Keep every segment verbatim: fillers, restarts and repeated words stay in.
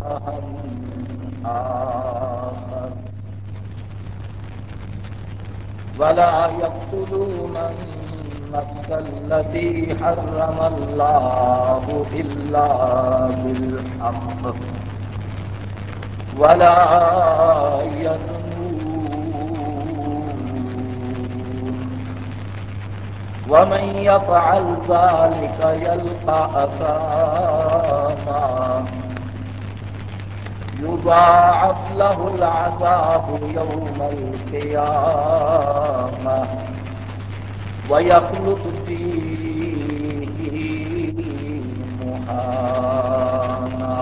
آخر ولا يقتلون النفس التي حرم الله إلا بالحق ولا يزنون ومن يفعل ذلك يلقى أثاما يضاعف له العذاب يوم القيامة ويخلد فيه مهانا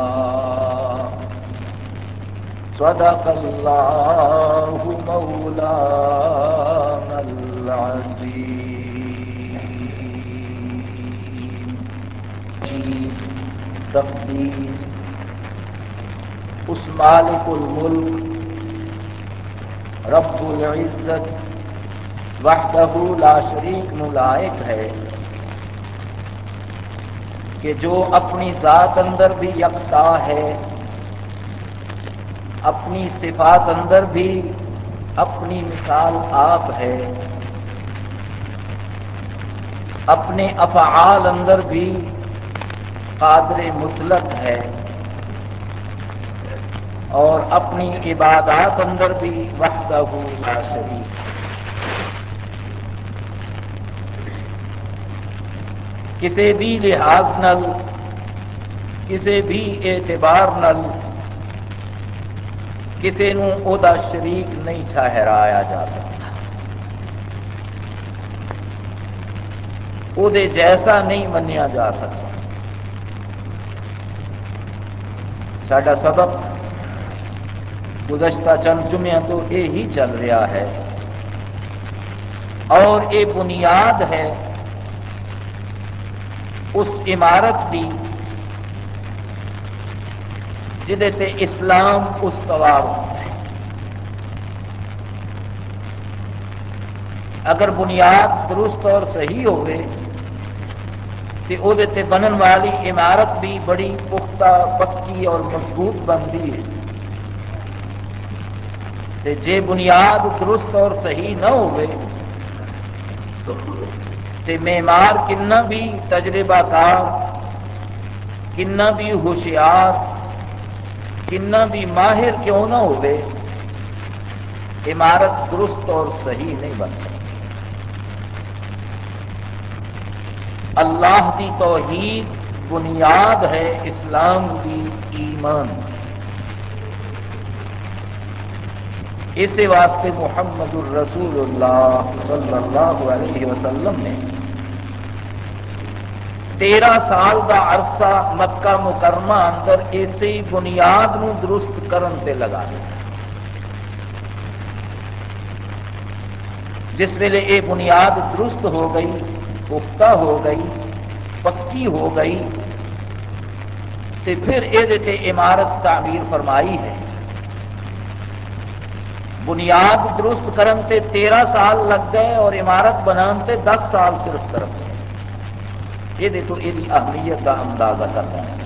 صدق الله مولانا العظيم. تقدیس اس مالک الملک رب العزت وحدہ لا شریک نو لائق ہے کہ جو اپنی ذات اندر بھی یکتا ہے، اپنی صفات اندر بھی اپنی مثال آپ ہے، اپنے افعال اندر بھی قادر مطلق ہے، اور اپنی عبادات اندر بھی وحدہ لا شریک ہے۔ کسی بھی لحاظ نل، کسی بھی اعتبار نل کسی نو او دا شریک نہیں ٹھہرایا جا سکتا، او دے جیسا نہیں منیا جا سکتا۔ ساڈا سبق گزشتہ چند جمعوں تو یہی چل رہا ہے، اور یہ بنیاد ہے اس عمارت دی جدے تے اسلام استوار ہوتا ہے۔ اگر بنیاد درست اور صحیح ہوئے تو او دے تے بنن والی عمارت بھی بڑی پختہ پکی اور مضبوط بنتی ہے، تے جے بنیاد درست اور صحیح نہ ہوئے تے معمار کنا بھی تجربہ کار، کنا بھی ہوشیار، کنا بھی ماہر کیوں نہ ہوئے، عمارت درست اور صحیح نہیں بن سکتی۔ اللہ دی توحید بنیاد ہے اسلام دی ایمان، اسی واسطے محمد الرسول اللہ صلی اللہ علیہ وسلم نے تیرہ سال دا عرصہ مکہ مکرمہ اندر اسی بنیاد نو درست کرن تے لگا دیا۔ جس ویلے یہ بنیاد درست ہو گئی، پختہ ہو گئی، پکی ہو گئی، تے پھر یہ عمارت تعمیر فرمائی ہے۔ بنیاد درست کرن تے تیرہ سال لگ گئے اور عمارت بنان تے دس سال صرف صرف گئے۔ یہ دیکھو یہ اہمیت کا اندازہ کرنا ہے۔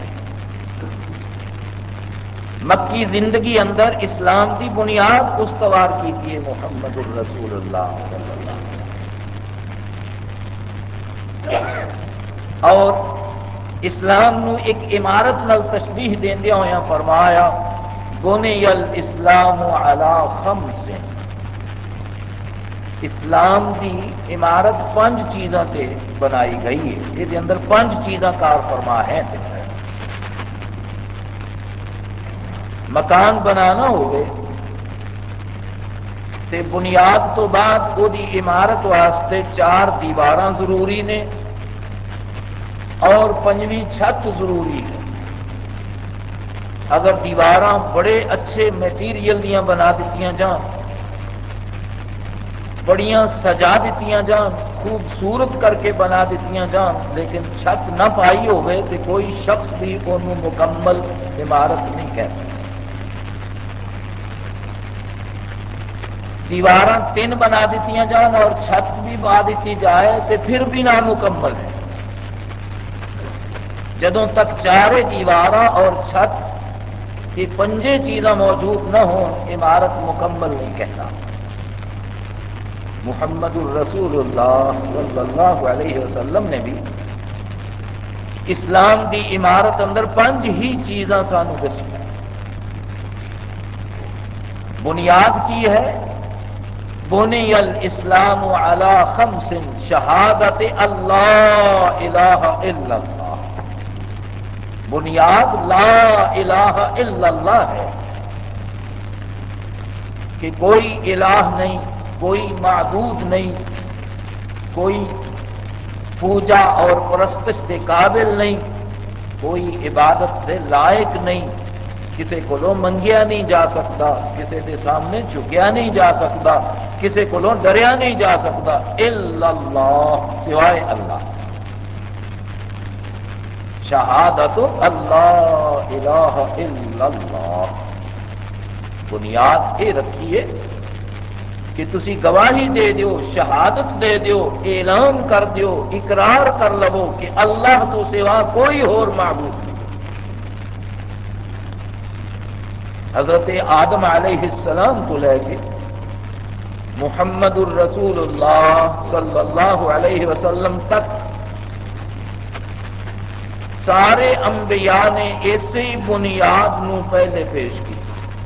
مکی زندگی اندر اسلام کی بنیاد استوار کی ہے محمد الرسول اللہ صلی اللہ علیہ وسلم، اور اسلام نو ایک عمارت نال تشبیہ دیندیا ہویا فرمایا بنی الاسلام علی خمس، اسلام دی عمارت پانچ چیزاں تے بنائی گئی ہے۔ یہ اندر پانچ چیزاں کار فرما ہے۔ مکان بنانا ہوگے تے بنیاد تو بعد وہ دی عمارت واسطے چار دیواراں ضروری نے اور پنجویں چھت ضروری ہے۔ اگر دیواراں بڑے اچھے میٹیریل دیاں بنا دیتیاں جان، بڑیاں سجا دیتیاں جان، خوبصورت کر کے بنا دیتیاں جان، لیکن چھت نہ پائی ہوئے تو کوئی شخص بھی انہوں مکمل عمارت نہیں کہہ سکتا۔ دیواراں تین بنا دیتیاں جان اور چھت بھی پا دیتی جائے تو پھر بھی نامکمل ہے۔ جدوں تک چارے دیواراں اور چھت کہ پنجے چیزاں موجود نہ ہوں عمارت مکمل نہیں کہتا۔ محمد الرسول اللہ صلی اللہ علیہ وسلم نے بھی اسلام دی عمارت اندر پانچ ہی چیزاں سانو دسی۔ بنیاد کی ہے، بنی الاسلام علی خمس شہادت اللہ الہ الا اللہ، بنیاد لا الہ الا اللہ ہے کہ کوئی الہ نہیں، کوئی معبود نہیں، کوئی پوجا اور پرستش کے قابل نہیں، کوئی عبادت کے لائق نہیں، کسی کو منگیا نہیں جا سکتا، کسی کے سامنے جھکیا نہیں جا سکتا، کسی کو ڈریا نہیں جا سکتا، الا اللہ، سوائے اللہ۔ شہادت اللہ الہ الا اللہ، بنیاد یہ رکھیے کہ تسی گواہی دے دیو، شہادت دے دیو، اعلان کر دیو، اقرار کر لو کہ اللہ تو سوا کوئی اور معبود نہیں۔ حضرت آدم علیہ السلام تو لے کے محمد الرسول اللہ صلی اللہ علیہ وسلم تک سارے انبیاء نے اسی بنیاد نو پہلے پیش کی۔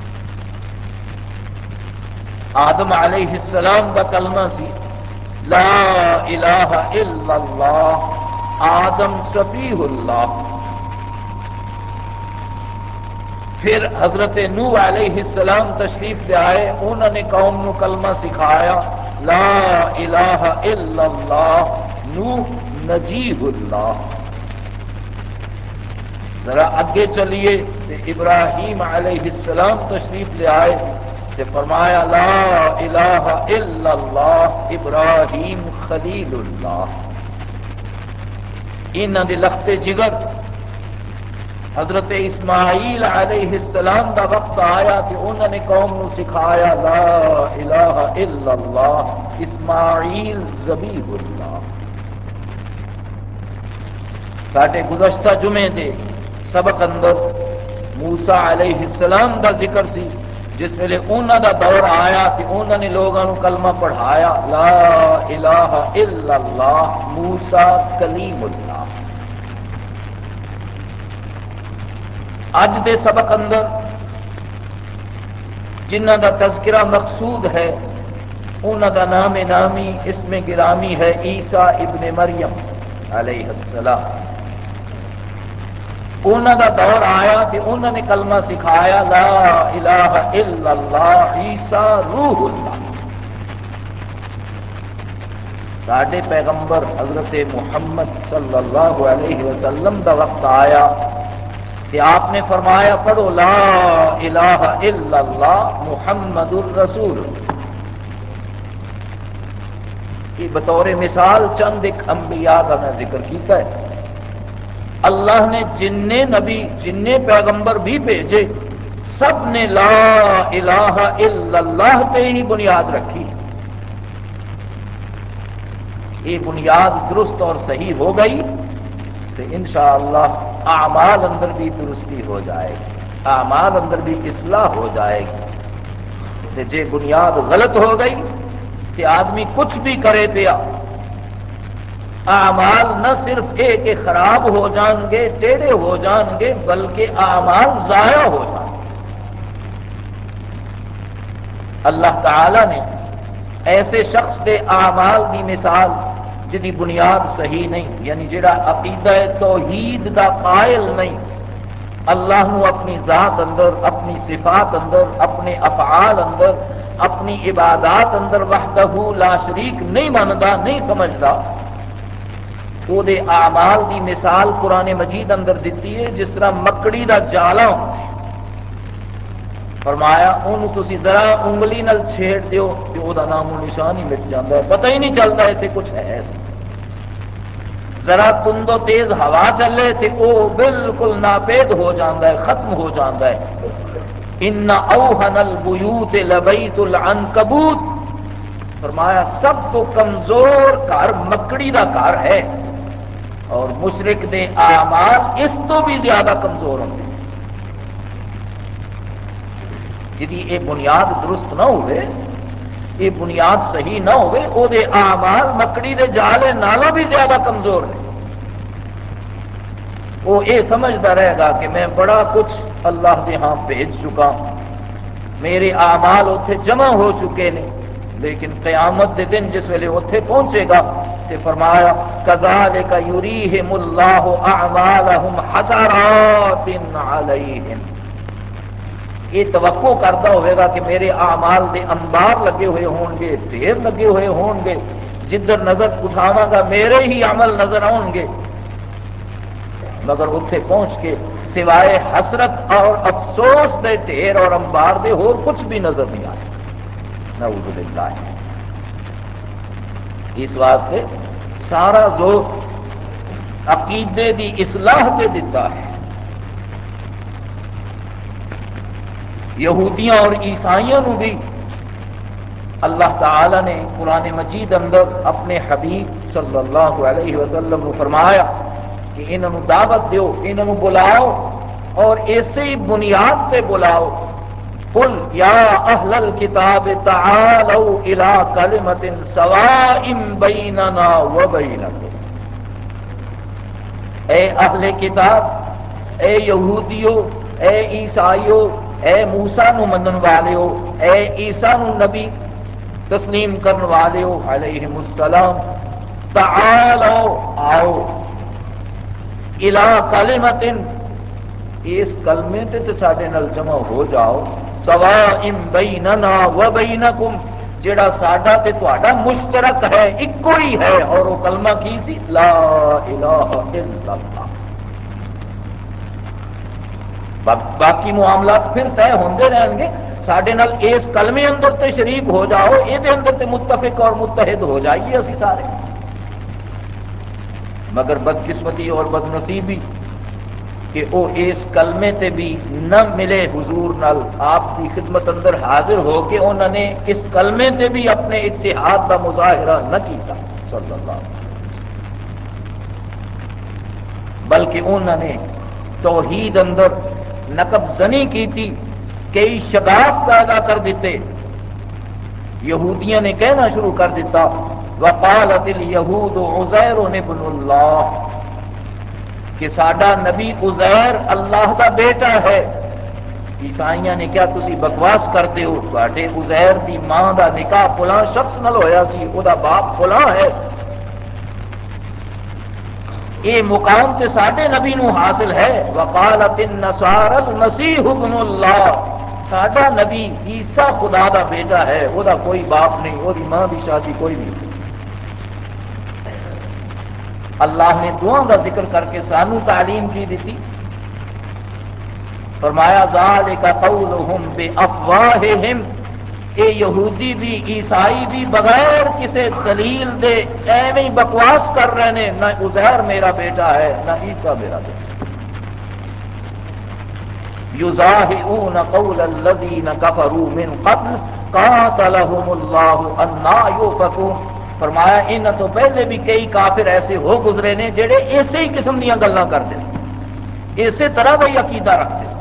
آدم علیہ السلام کا کلمہ سی لا الہ الا اللہ، آدم صفیہ اللہ۔ پھر حضرت نوح علیہ السلام تشریف لے آئے، انہوں نے قوم کو کلمہ سکھایا لا الہ الا اللہ، نوح نجیہ اللہ۔ ذرا اگے چلیے تو ابراہیم علیہ السلام تشریف لے آئے تو فرمایا لا الہ الا اللہ ابراہیم خلیل اللہ۔ انہاں دے لخت جگر حضرت اسماعیل علیہ السلام دا وقت آیا کہ انہوں نے قوم نو سکھایا لا الہ الا اللہ اسماعیل ذبیح اللہ۔ ساڈے گزشتہ جمعے دے سبق اندر موسیٰ علیہ السلام دا ذکر سی، جس ویلے انہوں دا دور آیا کہ انہوں نے لوگوں کو کلمہ پڑھایا لا الہ الا اللہ موسیٰ کلیم اللہ۔ اج دے سبق اندر جنہ دا تذکرہ مقصود ہے انہوں دا نام نامی اسم گرامی ہے عیسیٰ ابن مریم علیہ السلام۔ انہوں دا دور آیا کہ انہوں نے کلمہ سکھایا لا الہ الا اللہ عیسیٰ روح اللہ۔ ساڈے پیغمبر حضرت محمد صلی اللہ علیہ وسلم دا وقت آیا کہ آپ نے فرمایا پڑھو لا الہ الا اللہ محمد الرسول۔ یہ بطور مثال چند ایک انبیاء کا میں ذکر کیتا ہے۔ اللہ نے جن نبی جن پیغمبر بھی بھیجے سب نے لا الہ الا اللہ تے ہی بنیاد رکھی۔ یہ بنیاد درست اور صحیح ہو گئی تو انشاءاللہ اعمال اندر بھی درستی ہو جائے گی، اعمال اندر بھی اصلاح ہو جائے گی۔ تے جے بنیاد غلط ہو گئی کہ آدمی کچھ بھی کرے پیا، اعمال نہ صرف یہ کہ خراب ہو جان گے ٹیڑے ہو جان گے بلکہ اعمال ضائع ہو جان گے۔ اللہ تعالی نے ایسے شخص کے اعمال کی مثال جدی بنیاد صحیح نہیں، یعنی جڑا عقیدہ توحید دا قائل نہیں، اللہ نو اپنی ذات اندر، اپنی صفات اندر، اپنے افعال اندر، اپنی عبادات اندر وحدہ لا شریک نہیں ماندا، نہیں سمجھدا، وہ دے اعمال دی مثال قرآن مجید اندر دیتی ہے جس طرح مکڑی دا جالا ہوندا ہے۔ فرمایا انہوں تسی ذرا انگلی نال چھیڑ دیو کہ وہ دا نام و نشان ہی مٹ جاتا ہے، پتہ ہی نہیں چلتا اتنے کچھ ہے۔ ذرا تند و تیز ہوا چلے تو وہ بالکل ناپید ہو جاتا ہے، ختم ہو جاتا ہے۔ ان اوہن البیوت لبیت العنکبوت، فرمایا سب تو کمزور گھر مکڑی دا گھر ہے، اور مشرک دے اعمال اس تو بھی زیادہ کمزور ہوں۔ جدی یہ بنیاد درست نہ ہوئے، یہ بنیاد صحیح نہ ہوئے، او دے اعمال مکڑی دے جالے نالوں بھی زیادہ کمزور نے۔ وہ یہ سمجھتا رہے گا کہ میں بڑا کچھ اللہ کے ہاں بھیج چکا، میرے اعمال اتنے جمع ہو چکے ہیں، لیکن قیامت دے دن جس ویلے اتنے پہنچے گا تے فرمایا کذالک یریہم اللہ اعمالہم حسرات علیہم، یہ توقع کرتا ہوئے گا کہ میرے اعمال دے انبار لگے ہوئے ہون گے، ڈھیر لگے ہوئے ہون گے، جدھر نظر اٹھاواں گا میرے ہی عمل نظر آؤں گے، مگر اتنے پہنچ کے سوائے حسرت اور افسوس دے ڈھیر اور انبار دے اور کچھ بھی نظر نہیں آئے۔ نعوذ باللہ۔ اس واسطے سارا زور عقیدے دی اصلاح تے دیتا ہے۔ یہودیاں اور عیسائیوں نو بھی اللہ تعالی نے قرآن مجید اندر اپنے حبیب صلی اللہ علیہ وسلم نے فرمایا کہ انہوں دعوت دیو، انہوں بلاؤ اور اسی بنیاد پہ بلاؤ، قل یا اہل الکتاب تعالوا الی کلمۃ سواء بیننا وبینکم، اے اہل کتاب، اے یہودیو، اے عیسائیو، اے موسیٰ نو منن والیو، اے عیسیٰ نو نبی تسلیم کرن والیو علیہم السلام، تعالوا آؤ، الی کلمۃ اس کلمے تے تے ساڈے نال جمع ہو جاؤ، سواء بیننا وبینکم جڑا ساڈا تے تہاڈا مشترک ہے، ایکو ہی ہے، اور وہ کلمہ کی سی؟ لا الہ الا اللہ۔ باقی معاملات پھر طے ہوندے رہن گے، ساڈے نال اس کلمے اندر تے شریک ہو جاؤ، یہ اندر تے متفق اور متحد ہو جائیے اسی سارے۔ مگر بدقسمتی اور بد نصیبی کہ وہ اس کلمے تے بھی نہ ملے حضور نال، آپ کی خدمت اندر حاضر ہو کے انہوں نے اس کلمے تے بھی اپنے اتحاد کا مظاہرہ نہ کیتا صلی اللہ علیہ وسلم، بلکہ انہوں نے توحید اندر نقب زنی کی تھی، کئی شگاف پیدا کر دیتے۔ یہودیاں نے کہنا شروع کر دیتا وقالت الیہود عزیر ابن اللہ، کہ ساڈا نبی عزیر اللہ کا بیٹا ہے۔ عیسائیاں نے کیا تسی بکواس کرتے ہو، تواڈے عزیر دی ماں دا نکاح فلاں شخص نال ہویا سی، او دا باپ فلاں ہے، یہ مقام تے ساڈے نبی نو حاصل ہے۔ وقالت النصارى المسیح ابن اللہ، ساڈا نبی عیسیٰ خدا دا بیٹا ہے، وہ دا کوئی باپ نہیں، وہ دی ماں دی شادی کوئی نہیں۔ اللہ نے دعاؤں کا ذکر کر کے سانو تعلیم کی دیتی، فرمایا ذالک قولہم بافواہہم، اے یہودی بھی عیسائی بھی بغیر کسی دلیل دے ایویں بکواس کر رہے ہیں، نہ عزیر میرا بیٹا ہے نہ عیسیٰ میرا بیٹا۔ یضاہئون قول الذین کفروا من قبل قاتلہم اللہ انا یؤفکون، فرمایا انہاں تو پہلے بھی کئی کافر ایسے ہو گزرے نے جڑے اسی ہی قسم دیاں گلاں کرتے سن، اسی طرح کا ہی عقیدہ رکھتے سن۔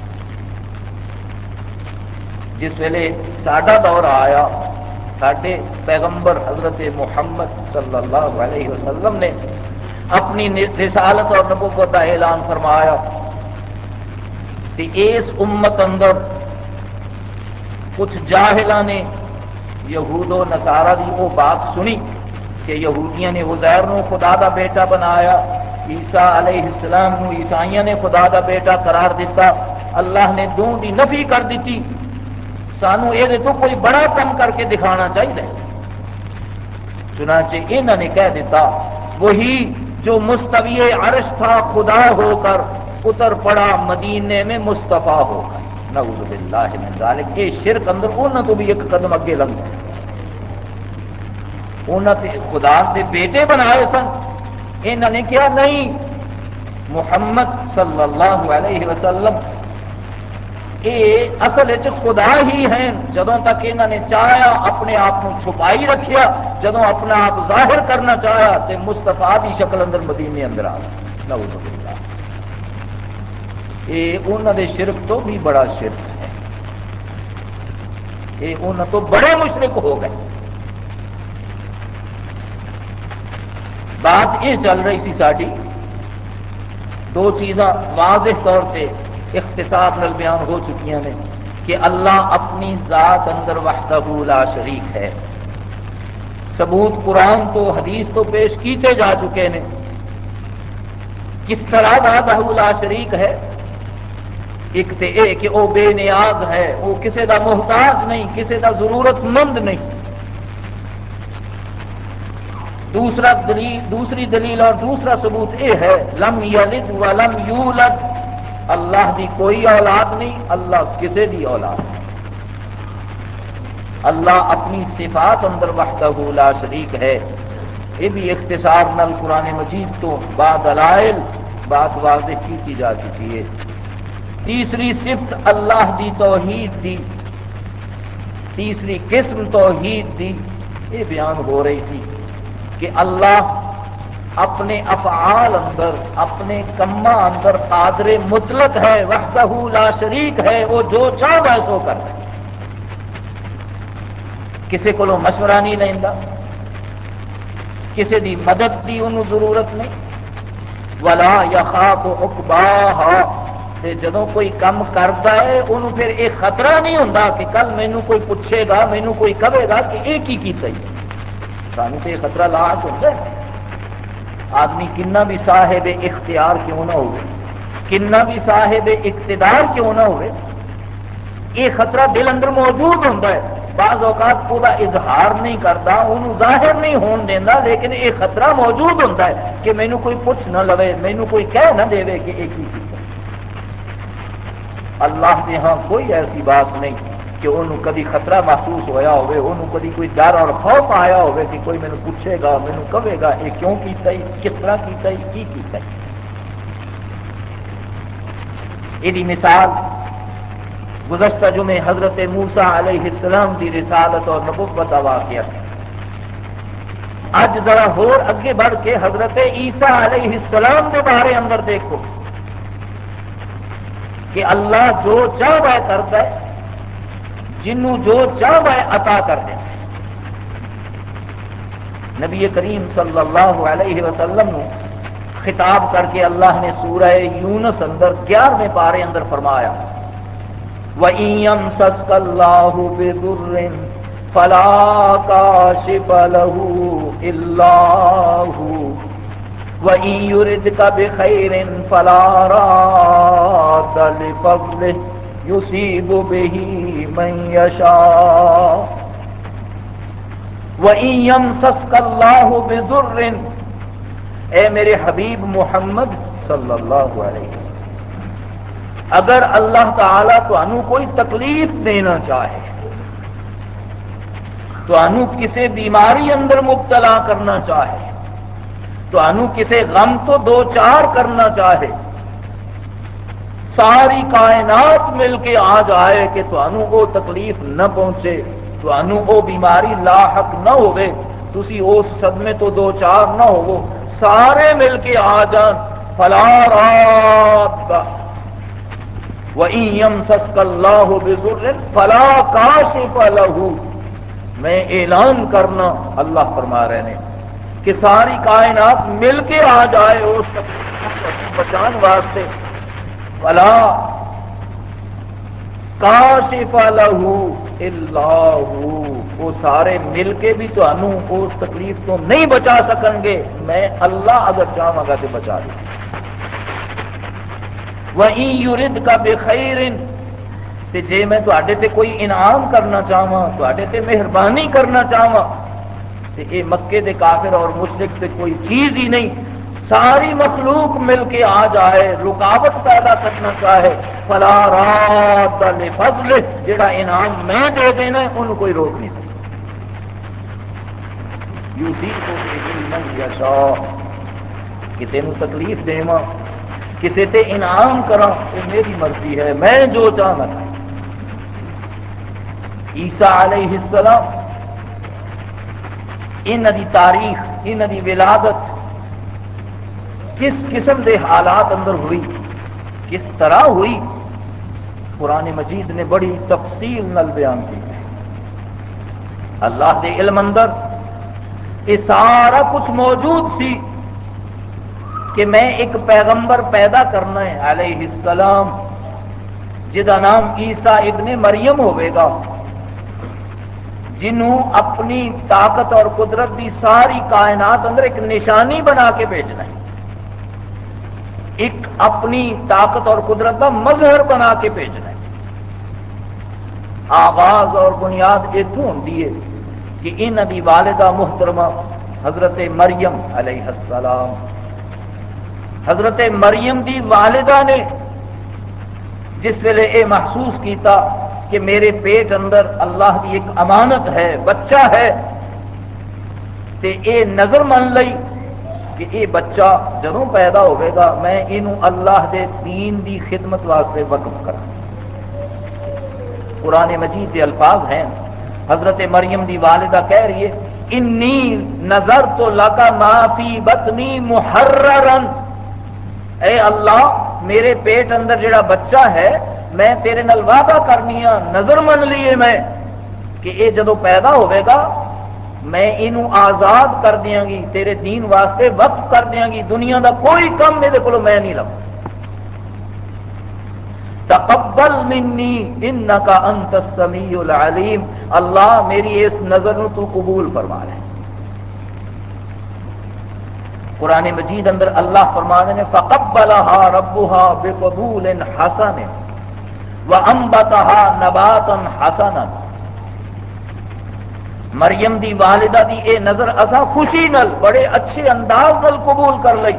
جس ویلے ساڈا دور آیا، ساڈے پیغمبر حضرت محمد صلی اللہ علیہ وسلم نے اپنی رسالت اور نبوت کا اعلان فرمایا، کہ اس امت اندر کچھ جاہلاں نے یہود و نصارہ دی وہ بات سنی کہ یہودیاں نے عزیر نو خدا دا بیٹا بنایا، عیسیٰ علیہ السلام نو عیسائیاں نے خدا دا بیٹا قرار دیتا، اللہ نے دوں دی نفی کر دیتی، سانو یہ تو کوئی بڑا کم کر کے دکھانا چاہیے۔ چنانچہ انہوں نے کہہ دیتا وہی جو مستوی عرش تھا خدا ہو کر اتر پڑا مدینے میں مصطفیٰ ہو کر، نعوذ باللہ من ذالک۔ یہ شرک اندر انہوں تو بھی ایک قدم اگے لنگ گئے، انہوں نے خدا کے بیٹے بنائے سن، انہوں نے کیا نہیں، محمد صلی اللہ علیہ وسلم یہ اصل خدا ہی ہیں۔ جدوں تک انہوں نے چاہیا اپنے آپ کو چھپائی رکھیا، جدوں اپنا آپ ظاہر کرنا چاہیا تو مصطفیٰ دی شکل اندر مدینے اندر آ گیا، نعوذ باللہ۔ یہ انہوں نے شرک تو بھی بڑا شرک ہے۔ یہ انہوں تو بڑے مشرک ہو گئے. بات یہ چل رہی سی ساری دو چیزاں واضح طور پہ اختصار نال بیان ہو چکی ہیں کہ اللہ اپنی ذات اندر وحدہ لا شریک ہے. ثبوت قرآن تو حدیث تو پیش کیتے جا چکے ہیں. کس طرح وحدہ لا شریک ہے؟ ایک تو یہ کہ وہ بے نیاز ہے، وہ کسی دا محتاج نہیں، کسی دا ضرورت مند نہیں. دوسرا دلیل دوسری دلیل اور دوسرا ثبوت یہ ہے لم یلد ولم یولد، اللہ دی کوئی اولاد نہیں، اللہ کسی دی اولاد نہیں. اللہ اپنی صفات اندر وحدہ لا شریک ہے. یہ بھی اختصار نال قرآن مجید تو بعد دلائل بات واضح کی جا چکی ہے. تیسری صفت اللہ دی توحید دی، تیسری قسم توحید دی یہ بیان ہو رہی سی کہ اللہ اپنے افعال اندر اپنے کما اندر قادر مطلق ہے، وحدہ لا شریک ہے. وہ جو چاہتا ہے سو کرتا ہے، کسی کو مشورہ نہیں لینا، کسی دی مدد دی انہوں ضرورت نہیں. ولا یخاف عقباہا، تے جدوں کوئی کم کرتا ہے انہوں پھر یہ خطرہ نہیں ہوتا کہ کل مینوں کوئی پوچھے گا، مینوں کوئی کہے گا کہ یہ کی کیتا ہے. سانوں تو یہ خطرہ لاحق ہوتا ہے. آدمی کنا بھی صاحب اختیار کیوں نہ ہو، کنا بھی صاحب اقتدار کیوں نہ ہوئے، یہ خطرہ دل اندر موجود ہوتا ہے. بعض اوقات وہ اظہار نہیں کرتا، انہوں ظاہر نہیں ہون دینا، لیکن یہ خطرہ موجود ہوتا ہے کہ مینوں کوئی پوچھ نہ لوے، مینوں کوئی کہہ نہ دے کہ یہ کی چیز ہے. اللہ کے ہاں کوئی ایسی بات نہیں کہ انہوں کبھی خطرہ محسوس ہویا ہوئے، انہوں کبھی کوئی ڈر اور خوف آیا ہوئے کہ کوئی مینوں پوچھے گا، مینوں کہے گا یہ کیوں کیتا ہے، کس طرح کیتا ہے، کی کیتا ہے. یہ مثال گزشتہ جمعے حضرت موسیٰ علیہ السلام کی رسالت اور نبوت کا واقعہ سی. اج ذرا ہور اگے بڑھ کے حضرت عیسیٰ علیہ السلام کے بارے اندر دیکھو کہ اللہ جو چاہتا ہے کرتا ہے، جنوں جو چاہتا ہے عطا کر دے. نبی کریم صلی اللہ علیہ وسلم نے خطاب کر کے اللہ نے سورہ یونس اندر گیارہویں پارے اندر فرمایا وَإِن يَمْسَسْكَ اللَّهُ بِضُرٍّ فَلَا كَاشِفَ لَهُ إِلَّا هُوَ وَإِن يُرِدْكَ بِخَيْرٍ فَلَا رَادَّ لِفَضْلِهِ يُصِيبُ بِهِ مَن يَشَاءُ وَإِن يَمْسَسْكَ اللَّهُ بِضُرٍّ، اے میرے حبیب محمد صلی اللہ علیہ وسلم، اگر اللہ تعالیٰ تانوں کوئی تکلیف دینا چاہے، تانوں کسی بیماری اندر مبتلا کرنا چاہے، تانوں کسی غم تو دو چار کرنا چاہے، ساری کائنات مل کے آ جائے کہ تانوں وہ تکلیف نہ پہنچے، تانوں وہ بیماری لاحق نہ ہوئے، تسی اس صدمے تو دو چار نہ ہو، سارے مل کے آ جان، فلا راد وَإِن يَمْسَسْكَ اللَّهُ بِضُرٍّ فَلَا كَاشِفَ لَهُ، میں اعلان کرنا اللہ فرما رہے ہیں کہ ساری کائنات مل کے آ جائے اس تکلیف بچان واسطے، فَلَا كَاشِفَ لَهُ إِلَّا هُوَ، وہ سارے مل کے بھی تانوں اس تکلیف تو نہیں بچا سکیں گے، میں اللہ اگر چاہوں گا تو بچا دوں. وَإِن يُرِدْكَ بِخَيْرٍ، تے جے میں تواڈے تے کوئی انعام کرنا چاہواں، تواڈے تے مہربانی کرنا چاہواں، تے اے مکے دے کافر اور مشرک تے کوئی چیز ہی نہیں، ساری مخلوق مل کے آ جائے، رکاوٹ پیدا کرنا چاہے، فلا راد لفضلہ، جڑا انعام میں دے دینا ہے انہوں کوئی روک نہیں سکتا. یصیب بہ من یشاء، کسی نو تکلیف دیواں، کسی تے انعام کراں، یہ میری مرضی ہے، میں جو چاہنا کروں. عیسیٰ علیہ السلام انہاں دی تاریخ، انہاں دی ولادت کس قسم دے حالات اندر ہوئی، کس طرح ہوئی، قرآن مجید نے بڑی تفصیل نال بیان کی ہے. اللہ دے علم اندر یہ سارا کچھ موجود سی کہ میں ایک پیغمبر پیدا کرنا ہے علیہ السلام، جدا نام عیسیٰ ابن مریم ہوئے گا، جنہوں اپنی طاقت اور قدرت دی ساری کائنات اندر ایک نشانی بنا کے بھیجنا ہے، ایک اپنی طاقت اور قدرت کا مظہر بنا کے بھیجنا ہے۔ آغاز اور بنیاد اتوں ہوتی ہے کہ انہاں دی والدہ محترمہ حضرت مریم علیہ السلام، حضرت مریم دی والدہ نے جس ویلے یہ محسوس کیتا کہ میرے پیٹ اندر اللہ کی ایک امانت ہے، بچہ ہے، تے اے نظر من لئی کہ یہ بچہ جدوں پیدا ہوئے گا میں انہوں اللہ دے دین دی خدمت واسطے وقف کروں۔ قرآن مجید کے الفاظ ہیں، حضرت مریم دی والدہ کہہ رہی ہے انی نظرت لک ما فی بطنی محررا، اے اللہ میرے پیٹ اندر جڑا بچہ ہے میں تیرے نال وعدہ کرنی ہاں، نظر من لیے میں کہ یہ جدو پیدا ہوئے گا میں انہوں آزاد کر دیاں گی، تیرے دین واسطے وقف کر دیاں گی، دنیا دا کوئی کم میرے کو میں نہیں لوں۔ تقبل منی انک انت السمیع العلیم، اللہ میری اس نظر نو تو قبول فرما لے۔ قرآن مجید اندر اللہ فرمانے نے فقبلها ربها بقبول حسن وانبتها نباتا حسنا، مریم دی والدہ دی اے نظر اسا خوشی نل بڑے اچھے انداز نل قبول کر لئی۔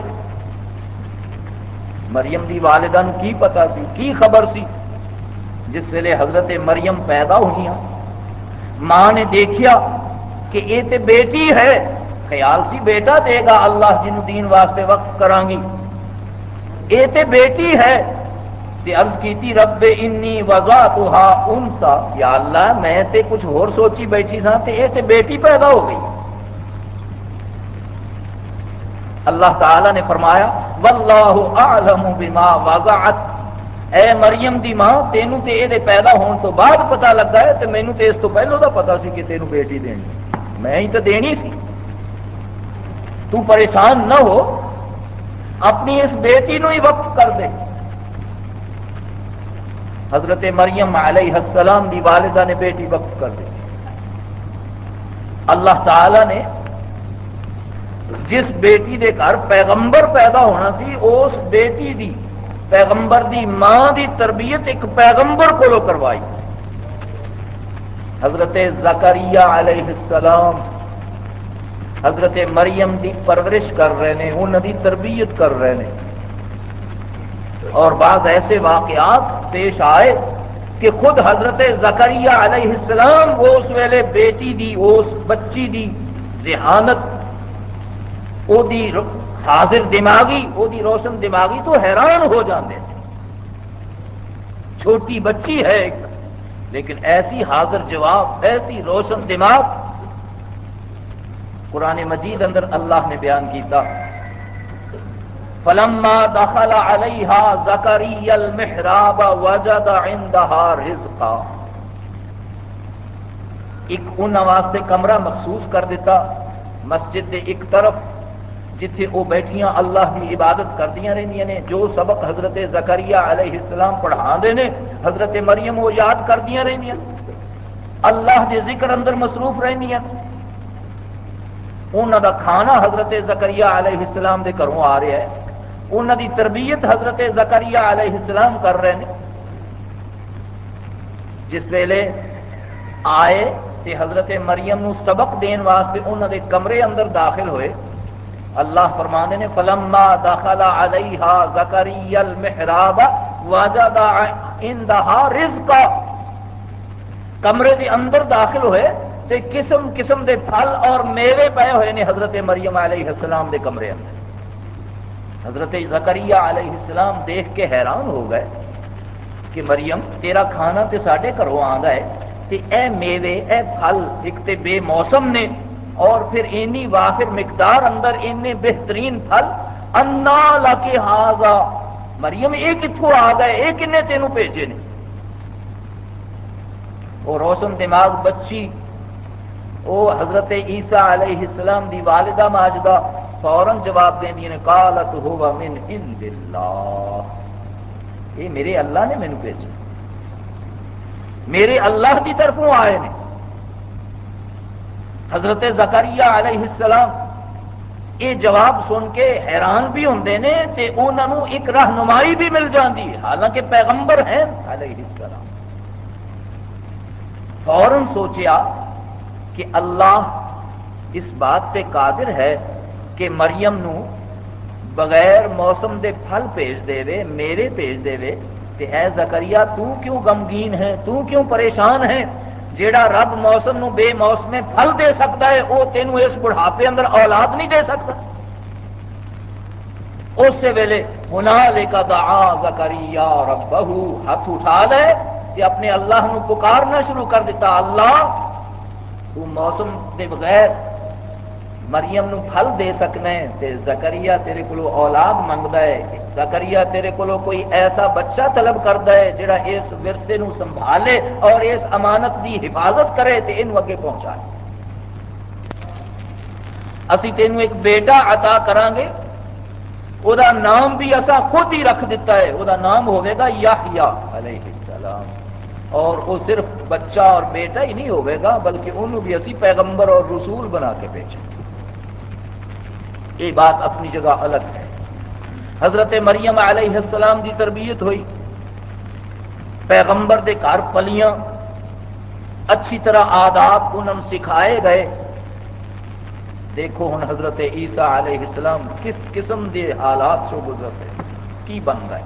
مریم دی والدہ نو کی پتا سی، کی خبر سی؟ جس ویلے حضرت مریم پیدا ہوئی ماں نے دیکھیا کہ یہ تے بیٹی ہے، خیال سی بیٹا دے گا اللہ جنوں دین واسطے وقف کران گی، یہ تے بیٹی ہے، تے عرض کیتی رب انی وضعتها انثى، یا اللہ میں تے کچھ اور سوچی بیٹھی سا تے یہ تے بیٹی پیدا ہو گئی۔ اللہ تعالی نے فرمایا واللہ اعلم بما وضعت، اے مریم دی ماں تینوں تے یہ پیدا ہون تو بعد پتہ لگا ہے، تے مینوں تے اس تو پہلو دا پتا سی کہ تینوں بیٹی دینی، میں ہی تو دینی سی، تو پریشان نہ ہو، اپنی اس بیٹی نو ہی وقف کر دے۔ حضرت مریم علیہ السلام دی والدہ نے بیٹی وقف کر دی۔ اللہ تعالی نے جس بیٹی دے گھر پیغمبر پیدا ہونا سی اس بیٹی دی پیغمبر دی ماں دی تربیت ایک پیغمبر کو کروائی۔ حضرت زکریا علیہ السلام حضرت مریم دی پرورش کر رہے ہیں، انہوں دی تربیت کر رہے ہیں، اور بعض ایسے واقعات پیش آئے کہ خود حضرت زکریا علیہ السلام اس ویلے بیٹی دی اس بچی دی ذہانت، او دی حاضر دماغی، او دی روشن دماغی تو حیران ہو جاندے ہیں۔ چھوٹی بچی ہے ایک، لیکن ایسی حاضر جواب، ایسی روشن دماغ۔ قرآن مجید اندر اللہ نے بیان کیتا فلما دخل علیہا زکریا المحراب وجد عندها رزقا، ایک انہاں واسطے کمرہ مخصوص کر دیتا مسجد دے ایک طرف جتھے وہ بیٹھیاں اللہ کی عبادت کردیاں رہندیاں نے، جو سبق حضرت زکریا علیہ السلام پڑھا دے نے حضرت مریم وہ یاد کردیاں رہندیاں، اللہ کے ذکر اندر مصروف رہندیاں، انہاں دا کھانا حضرت زکریا علیہ السلام دے گھروں آ رہا ہے، انہاں دی تربیت حضرت زکریا علیہ السلام کر رہے ہیں۔ جس ویلے آئے تے حضرت مریم نو سبق دین واسطے انہاں دے کمرے اندر داخل ہوئے، اللہ فرمانے نے فلما دخل علیہا زکریا المحراب وجد عندها رزقا، کمرے دے اندر داخل ہوئے تے قسم قسم دے پھل اور میوے پائے ہوئے نے حضرت مریم علیہ السلام دے کمرے اندر۔ حضرت زکریا علیہ السلام دیکھ کے حیران ہو گئے کہ مریم تیرا کھانا تے ساڈے گھروں آندا ہے تے اے میوے اے پھل ایک تے بے موسم نے، اور پھر اینی وافر مقدار اندر اینے بہترین پھل، انا لک ھذا، مریم یہ کتھوں آ گئے، یہ کنے تینوں بھیجے نے؟ وہ روشن دماغ بچی وہ حضرت عیسیٰ علیہ السلام دی والدہ ماجدہ فوراً جواب دینی نے قالت ہوا من عند اللہ، یہ میرے اللہ نے مینوں بھیجا، میرے اللہ کی طرفوں آئے نے۔ حضرت زکریا علیہ السلام یہ جواب سن کے حیران بھی ہوندے نے تے انہاں نوں ایک رہنمائی بھی مل جاندی ہے، حالانکہ پیغمبر ہیں علیہ السلام۔ فوراً سوچیا کہ اللہ اس بات پہ قادر ہے کہ مریم نو بغیر موسم دے پھل بھیج دے وے، میرے بھیج دے وے، تے اے زکریا تو کیوں غمگین ہے، تو کیوں پریشان ہے؟ جیڑا رب موسم نو بے موسم پھل دے سکتا ہے وہ تینوں اس بڑھاپے اندر اولاد نہیں دے سکتا۔ اس ویلے ہنالک دعا زکریا ربہ، ہاتھ اٹھا لے کہ اپنے اللہ نو پکارنا شروع کر دیتا، اللہ تو موسم دے بغیر مریم نو پھل دے سکنا ہے تے زکریا تیرے کولو اولاد منگدا ہے، زکریا تیرے کولو کوئی ایسا بچہ طلب کردا ہے جڑا اس ورثے نو سنبھالے اور اس امانت دی حفاظت کرے تے اینو اگے پہنچائے۔ اسی تینوں ایک بیٹا عطا کران گے، او دا نام بھی اسا خود ہی رکھ دیتا ہے، او دا نام ہوے گا یحییٰ علیہ السلام، اور وہ صرف بچہ اور بیٹا ہی نہیں ہوے گا بلکہ انہوں بھی اسی پیغمبر اور رسول بنا کے بھیجیں۔ یہ بات اپنی جگہ الگ ہے۔ حضرت مریم علیہ السلام کی تربیت ہوئی، پیغمبر دے گھر پلیاں، اچھی طرح آداب انہوں سکھائے گئے۔ دیکھو ہن حضرت عیسیٰ علیہ السلام کس قسم دے حالات سے گزرتے کی بن گئے۔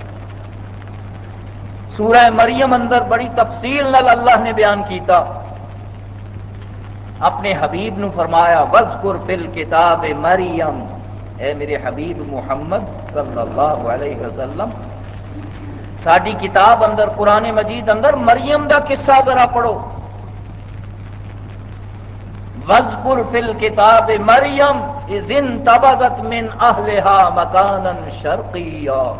سورہ مریم اندر بڑی تفصیل نال اللہ نے بیان کیتا، اپنے حبیب نو فرمایا وَاذْكُرْ فِي الْكِتَابِ مریم، اے میرے حبیب محمد صلی اللہ علیہ وسلم ساری کتاب اندر قرآن مجید اندر مریم دا قصہ ذرا پڑھو۔ وَاذْكُرْ فِي الْكِتَابِ مریم اِذِ انْتَبَذَتْ مِنْ أَهْلِهَا مَكَانًا شَرْقِيًّا،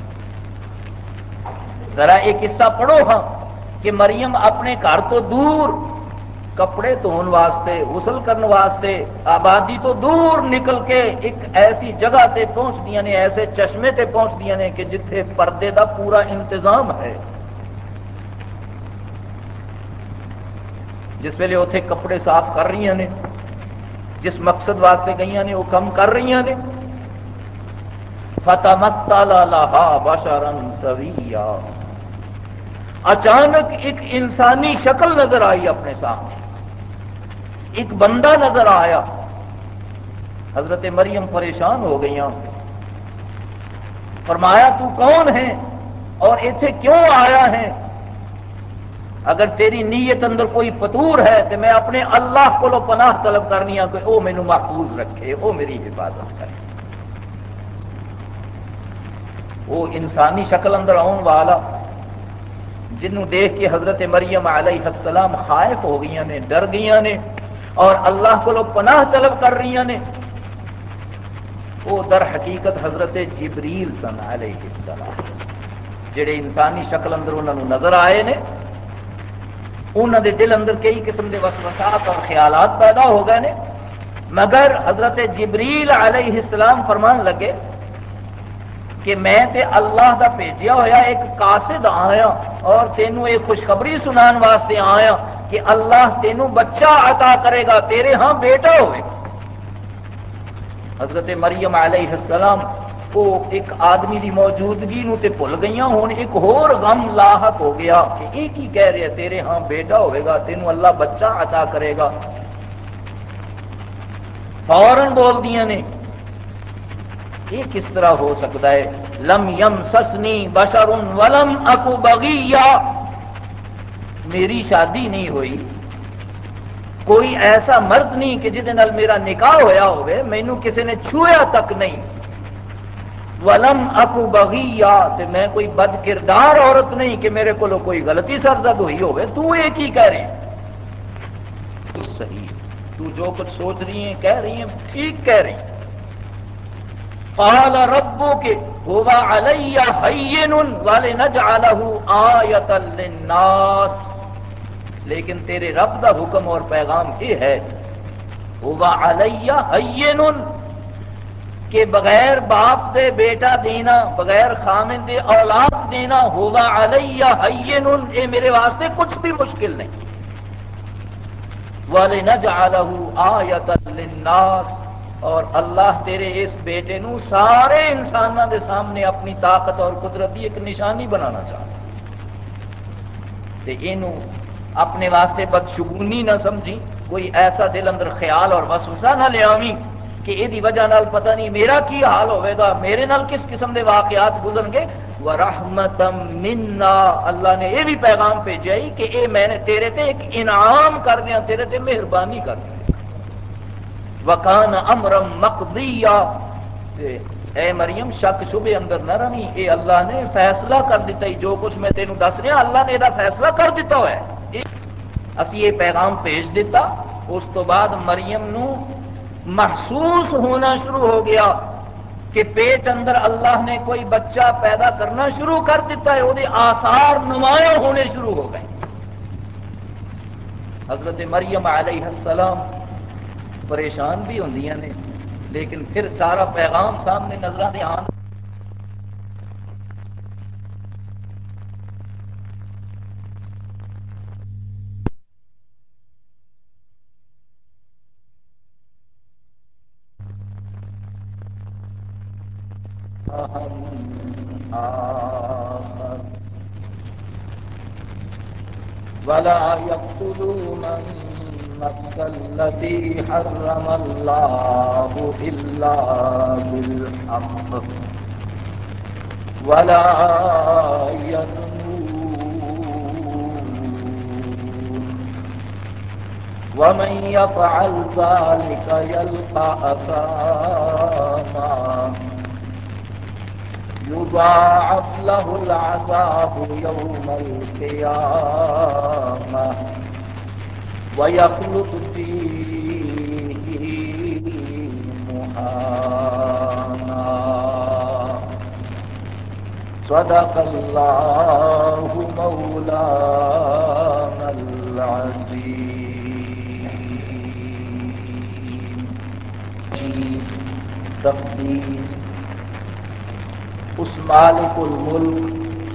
ذرا ایک قصہ پڑھو ہاں کہ مریم اپنے گھر تو دور کپڑے دھون واسطے، غسل کرنے واسطے آبادی تو دور نکل کے ایک ایسی جگہ تے پہنچ دیا نے، ایسے چشمے تے پہنچ دیا نے کہ جتھے پردے دا پورا انتظام ہے، جس ویلے اتنے کپڑے صاف کر رہی نے، جس مقصد واسطے گئی نے وہ کم کر رہی نے، فَتَمَثَّلَ لَهَا بَشَرًا سَوِيًّا، اچانک ایک انسانی شکل نظر آئی اپنے سامنے، ایک بندہ نظر آیا۔ حضرت مریم پریشان ہو گئیاں، فرمایا تو کون ہے اور ایتھے کیوں آیا ہے؟ اگر تیری نیت اندر کوئی فطور ہے تو میں اپنے اللہ کو پناہ طلب کرنی ہوں کہ وہ مینوں محفوظ رکھے، وہ میری حفاظت کرے۔ وہ انسانی شکل اندر آن والا جنوں دیکھ کے حضرت مریم علیہ السلام خائف ہو گئی نے، ڈر گئی نے اور اللہ کو پناہ طلب کر رہی نے، وہ در حقیقت حضرت جبریل سن علیہ السلام، جڑے انسانی شکل اندر انہوں نے نظر آئے نے۔ انہوں دے دل اندر کئی قسم کے وسوسات اور خیالات پیدا ہو گئے نے، مگر حضرت جبریل علیہ السلام فرمان لگے کہ میں تے اللہ دا بھیجیا ہویا ایک قاصد آیا اور تینوں ایک خوشخبری سنان واسطے آیا کہ اللہ تینوں بچہ عطا کرے گا، تیرے ہاں بیٹا ہوئے گا۔ حضرت مریم علیہ السلام وہ ایک آدمی دی موجودگی نو تے بھول گئیاں، ہن ایک ہور غم لاحق ہو گیا کہ یہ کی کہہ رہے تیرے ہاں بیٹا ہوئے گا، تینوں اللہ بچہ عطا کرے گا۔ فوراً بول دیاں نے یہ کس طرح ہو سکتا ہے؟ لم یمسسنی بشر ولم اک بغیا، میری شادی نہیں ہوئی، کوئی ایسا مرد نہیں کہ جہدے نال میرا نکاح ہویا ہوئے، مینوں کسی نے چھویا تک نہیں، ولم اکو بغیا، تے میں کوئی بد کردار عورت نہیں کہ میرے کو کوئی غلطی سرزد ہوئی ہوئے، تو یہ کی کہہ رہے ہیں؟ صحیح، تو جو کچھ سوچ رہی ہیں کہہ رہی ہیں ٹھیک کہہ رہی ہیں۔ قال ربک هو علی ہین ولنجعلہ آیۃ للناس، لیکن تیرے رب دا حکم اور پیغام یہ ہے ہوا علیہ ہین، کہ بغیر باپ دے بیٹا دینا، بغیر خامن دے اولاد دینا، ہوا علیہ ہین، اے میرے واسطے کچھ بھی مشکل نہیں۔ وَلِنَجْعَلَهُ آیَةً لِلنَّاسِ، اور اللہ تیرے اس بیٹے نو سارے انسانوں دے سامنے اپنی طاقت اور قدرت کی ایک نشانی بنانا چاہتا تے اینو اپنے واسطے بدشگونی نہ سمجھی، کوئی ایسا دل اندر خیال اور وسوسہ نہ لے آویں کہ یہ دی وجہ نال پتہ نہیں میرا کی حال ہوئے گا، میرے نال کس قسم دے واقعات گزرن گے۔ وَرَحْمَةً مِنَّا، اللہ نے یہ بھی پیغام بھیجا ہی کہ اے میں نے تیرے تے ایک انعام کر دیا، تیرے تے مہربانی کر دیا۔ وَكَانَ أَمْرًا مَقْضِيًّا، اے مریم شک شبے اندر نہ رہی، اے اللہ نے فیصلہ کر دیتا ہی، جو کچھ میں تینوں دس رہا اللہ نے یہ فیصلہ کر دیتا ہوا ہے۔ اسی یہ پیغام بھیج دیتا، اس تو بعد مریم نو محسوس ہونا شروع ہو گیا کہ پیٹ اندر اللہ نے کوئی بچہ پیدا کرنا شروع کر دیتا ہے، وہ آثار نمایاں ہونے شروع ہو گئے۔ حضرت مریم علیہ السلام پریشان بھی ہوندیاں نے، لیکن پھر سارا پیغام سامنے نظراں دے آن آخر ولا يقتلون النفس التي حرم الله إلا بالحق ولا يزنون ومن يفعل ذلك يلقى أثاما يضاعف له العذاب يوم القيامة ويخلد فيه مهانا۔ صدق الله مولانا العظيم۔ تقدیس اس مالک الملک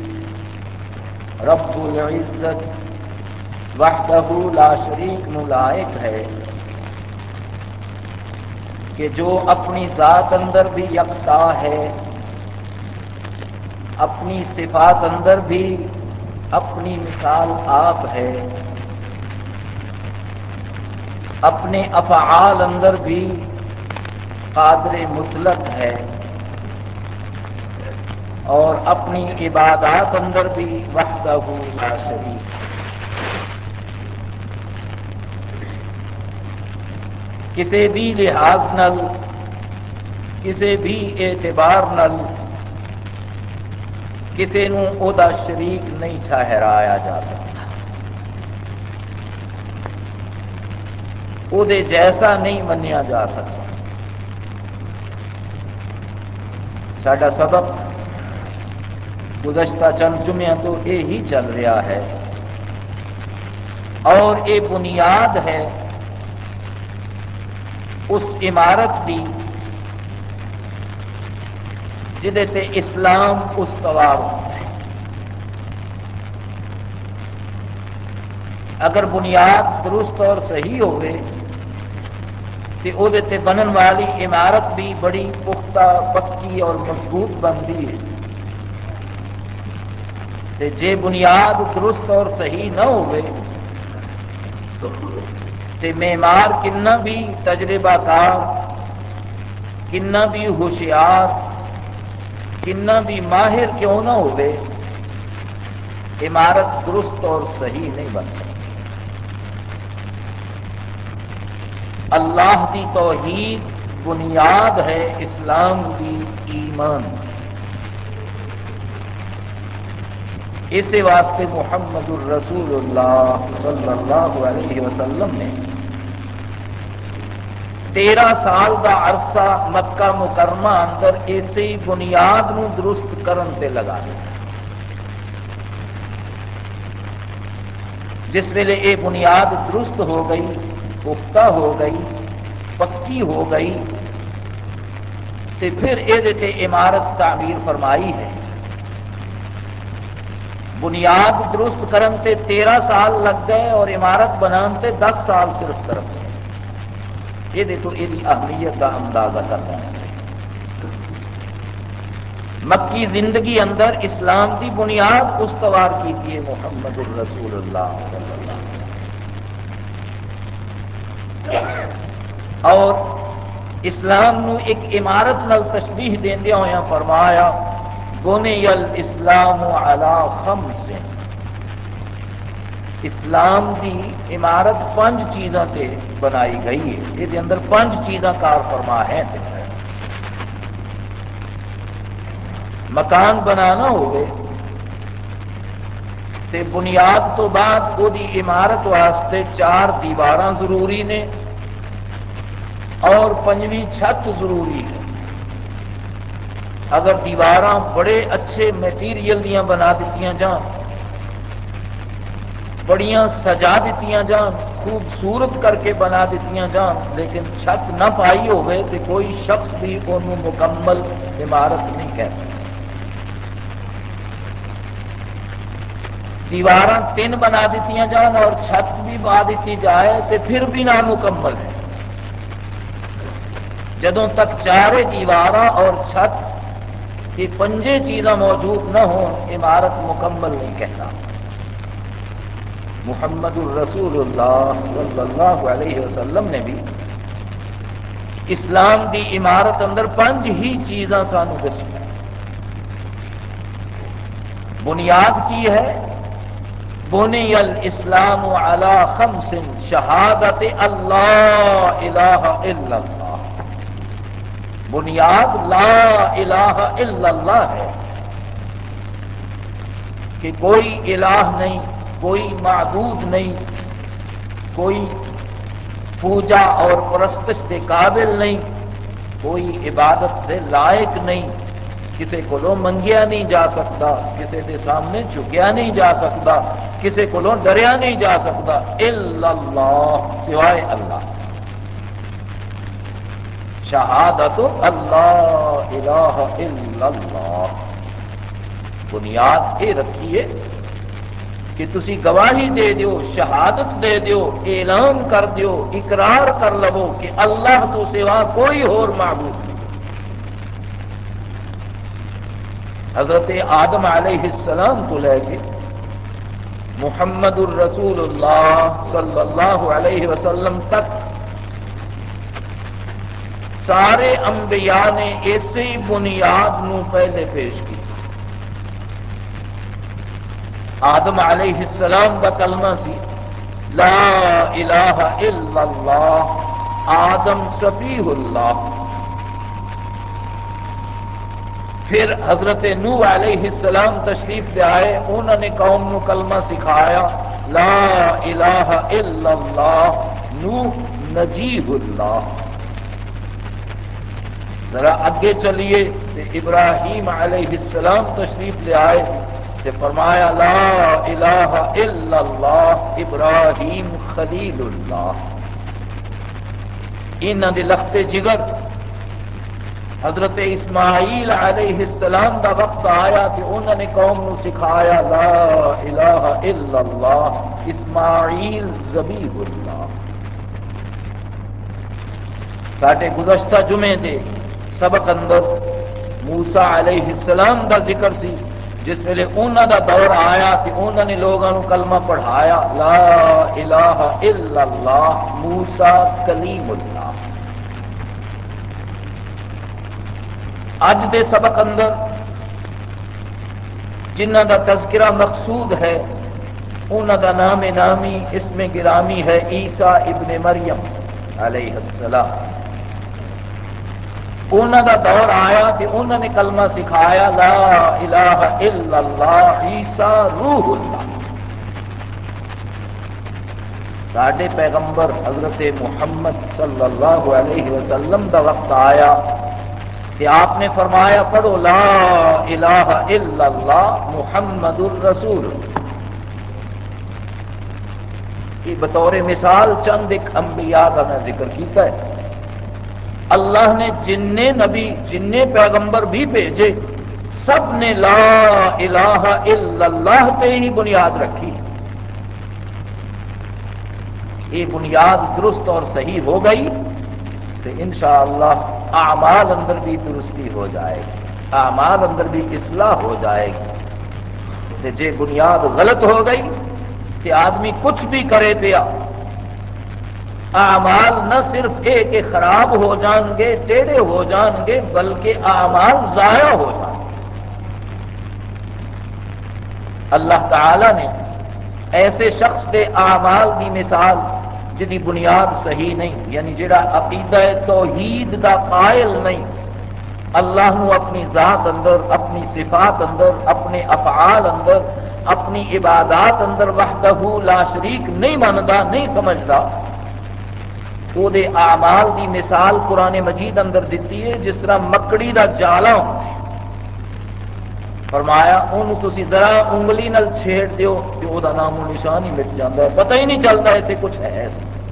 رب العزت وحدہ لا شریک نو لائق ہے کہ جو اپنی ذات اندر بھی یکتا ہے، اپنی صفات اندر بھی اپنی مثال آپ ہے، اپنے افعال اندر بھی قادر مطلق ہے، اور اپنی عبادات اندر بھی وحدہ لا شریک۔ کسی بھی لحاظ نل، کسی بھی اعتبار نل کسی نو او دا شریک نہیں ٹھہرایا جا سکتا، او دے جیسا نہیں منیا جا سکتا۔ ساڈا سبق گزشتہ چند جمعہ تو یہی چل رہا ہے، اور یہ بنیاد ہے اس عمارت دی جدے تے اسلام استوار ہوتا ہے۔ اگر بنیاد درست اور صحیح ہوئے تو او دے تے بنن والی عمارت بھی بڑی پختہ پکی اور مضبوط بنتی ہے، تے جے بنیاد درست اور صحیح نہ ہوئے تے معمار کنا بھی تجربہ کار، کنا بھی ہوشیار، کنا بھی ماہر کیوں نہ ہوئے، عمارت درست اور صحیح نہیں بن سکتی۔ اللہ دی توحید بنیاد ہے اسلام دی ایمان، اسی واسطے محمد الرسول اللہ صلی اللہ علیہ وسلم نے تیرہ سال دا عرصہ مکہ مکرمہ اندر اسی بنیاد نو درست کرن تے لگا دیا۔ جس ویلے یہ بنیاد درست ہو گئی، پختہ ہو گئی، پکی ہو گئی تے پھر یہ تے عمارت تعمیر فرمائی ہے. بنیاد درست کرن تے تیرہ سال لگ گئے اور عمارت بنان تے دس سال صرف صرف گئے. یہ تو یہ اہمیت کا اندازہ کرنا ہے. مکی زندگی اندر اسلام دی بنیاد استوار کی ہے محمد الرسول اللہ صلی اللہ علیہ وسلم. اور اسلام نو ایک عمارت نال تشبیہ دیندیا ہویا فرمایا بنی الاسلام علی خمس. اسلام دی عمارت پانچ چیزاں تے بنائی گئی ہے. یہ اندر پانچ چیزاں کار فرما ہے. مکان بنانا ہوگے تے بنیاد تو بعد وہ دی عمارت واسطے چار دیواراں ضروری نے اور پنجویں چھت ضروری ہے. اگر دیواراں بڑے اچھے میٹیریل دیاں بنا دیتیاں جان، بڑیاں سجا دیتیاں جان، خوبصورت کر کے بنا دیتیاں جان، لیکن چھت نہ پائی ہوئے تو کوئی شخص بھی انہوں مکمل عمارت نہیں کہہ سکتا. دیواراں تین بنا دیتیاں جان اور چھت بھی بنا دیتی جائے تو پھر بھی نامکمل ہے. جدوں تک چارے دیواراں اور چھت یہ پنجے چیزاں موجود نہ ہوں عمارت مکمل نہیں کہتا. محمد الرسول اللہ صلی اللہ علیہ وسلم نے بھی اسلام دی عمارت اندر پنج ہی چیزاں سانو دسی. بنیاد کی ہے بنی الاسلام علی خمس شہادت اللہ الہ الا اللہ. بنیاد لا الہ الا اللہ ہے کہ کوئی الہ نہیں، کوئی معبود نہیں، کوئی پوجا اور پرستش کے قابل نہیں، کوئی عبادت کے لائق نہیں، کسی کو منگیا نہیں جا سکتا، کسی کے سامنے جھکیا نہیں جا سکتا، کسی کو ڈریا نہیں جا سکتا الا اللہ سوائے اللہ. شہادت اللہ الہ الا اللہ. بنیاد یہ رکھیے کہ تسی گواہی دے دیو، شہادت دے دیو، اعلان کر دیو، اقرار کر لو کہ اللہ تو سوا کوئی اور معبود نہیں. حضرت آدم علیہ السلام کو لے کے محمد الرسول اللہ صلی اللہ علیہ وسلم تک سارے انبیاء نے اسی بنیاد نو پہلے پیش کی. آدم علیہ السلام کا کلمہ سی لا الہ الا اللہ، آدم صفیہ اللہ. پھر حضرت نوح علیہ السلام تشریف لے آئے، انہوں نے قوم کو کلمہ سکھایا لا الہ الا اللہ، نوح نجیب اللہ. ذرا اگے چلیے تو ابراہیم علیہ السلام تشریف لے آئے کہ فرمایا لا الہ الا اللہ ابراہیم خلیل اللہ. انہاں دے لخت جگر حضرت اسماعیل علیہ السلام دا وقت آیا کہ انہوں نے قوم کو سکھایا لا الہ الا اللہ اسماعیل ذبیح اللہ. ساڈے گزشتہ جمعے دے سبق اندر موسیٰ علیہ السلام دا ذکر سی، جس ویلے انہوں دا دور آیا کہ انہوں نے لوگوں کو کلمہ پڑھایا لا الہ الا اللہ موسیٰ کلیم اللہ. اج دے سبق اندر جنہ دا تذکرہ مقصود ہے انہوں دا نام نامی اسم گرامی ہے عیسیٰ ابن مریم علیہ السلام. انہوں دا دور آیا کہ انہوں نے کلمہ سکھایا لا الہ الا اللہ عیسیٰ روح اللہ. ساڈے پیغمبر حضرت محمد صلی اللہ علیہ وسلم دا وقت آیا کہ آپ نے فرمایا پڑھو لا الہ الا اللہ محمد الرسول. یہ بطور مثال چند ایک انبیاء کا میں ذکر کیتا ہے. اللہ نے جننے نبی جننے پیغمبر بھی بھیجے سب نے لا الہ الا اللہ تے ہی بنیاد رکھی. یہ بنیاد درست اور صحیح ہو گئی تو انشاءاللہ اعمال اندر بھی درستی ہو جائے گی، اعمال اندر بھی اصلاح ہو جائے گی. تے جے بنیاد غلط ہو گئی کہ آدمی کچھ بھی کرے پیا، اعمال نہ صرف یہ کہ خراب ہو جان گے ٹیڑے ہو جان گے بلکہ اعمال ضائع ہو جان گے. اللہ تعالی نے ایسے شخص دے اعمال دی مثال جدی بنیاد صحیح نہیں، یعنی جڑا عقیدہ توحید دا قائل نہیں، اللہ نو اپنی ذات اندر، اپنی صفات اندر، اپنے افعال اندر، اپنی عبادات اندر وحدہ لا شریک نہیں مندا، نہیں سمجھدا، وہ دے اعمال دی مثال قرآن مجید اندر دیتی ہے جس طرح مکڑی دا جالا ہوتا ہے. فرمایا انہوں تسی ذرا انگلی نال چھیڑ دیو کہ وہ دا نام و نشان ہی مٹ جاتا ہے، پتہ ہی نہیں چلتا اتنے کچھ ہے.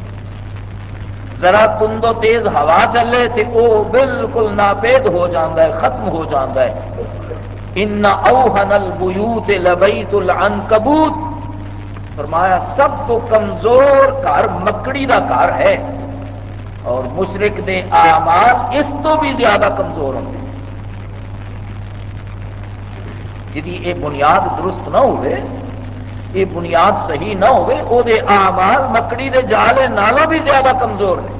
ذرا تند و تیز ہوا چلے تو وہ بالکل ناپید ہو جاتا ہے، ختم ہو جاتا ہے. ان اوہن البیوت لبیت العنکبوت، فرمایا سب تو کمزور گھر مکڑی دا گھر ہے، اور مشرک دے اعمال اس تو بھی زیادہ کمزور ہوتے ہیں. جدی یہ بنیاد درست نہ ہوئے، یہ بنیاد صحیح نہ ہوئے، او دے اعمال مکڑی دے جالے نالوں بھی زیادہ کمزور ہیں.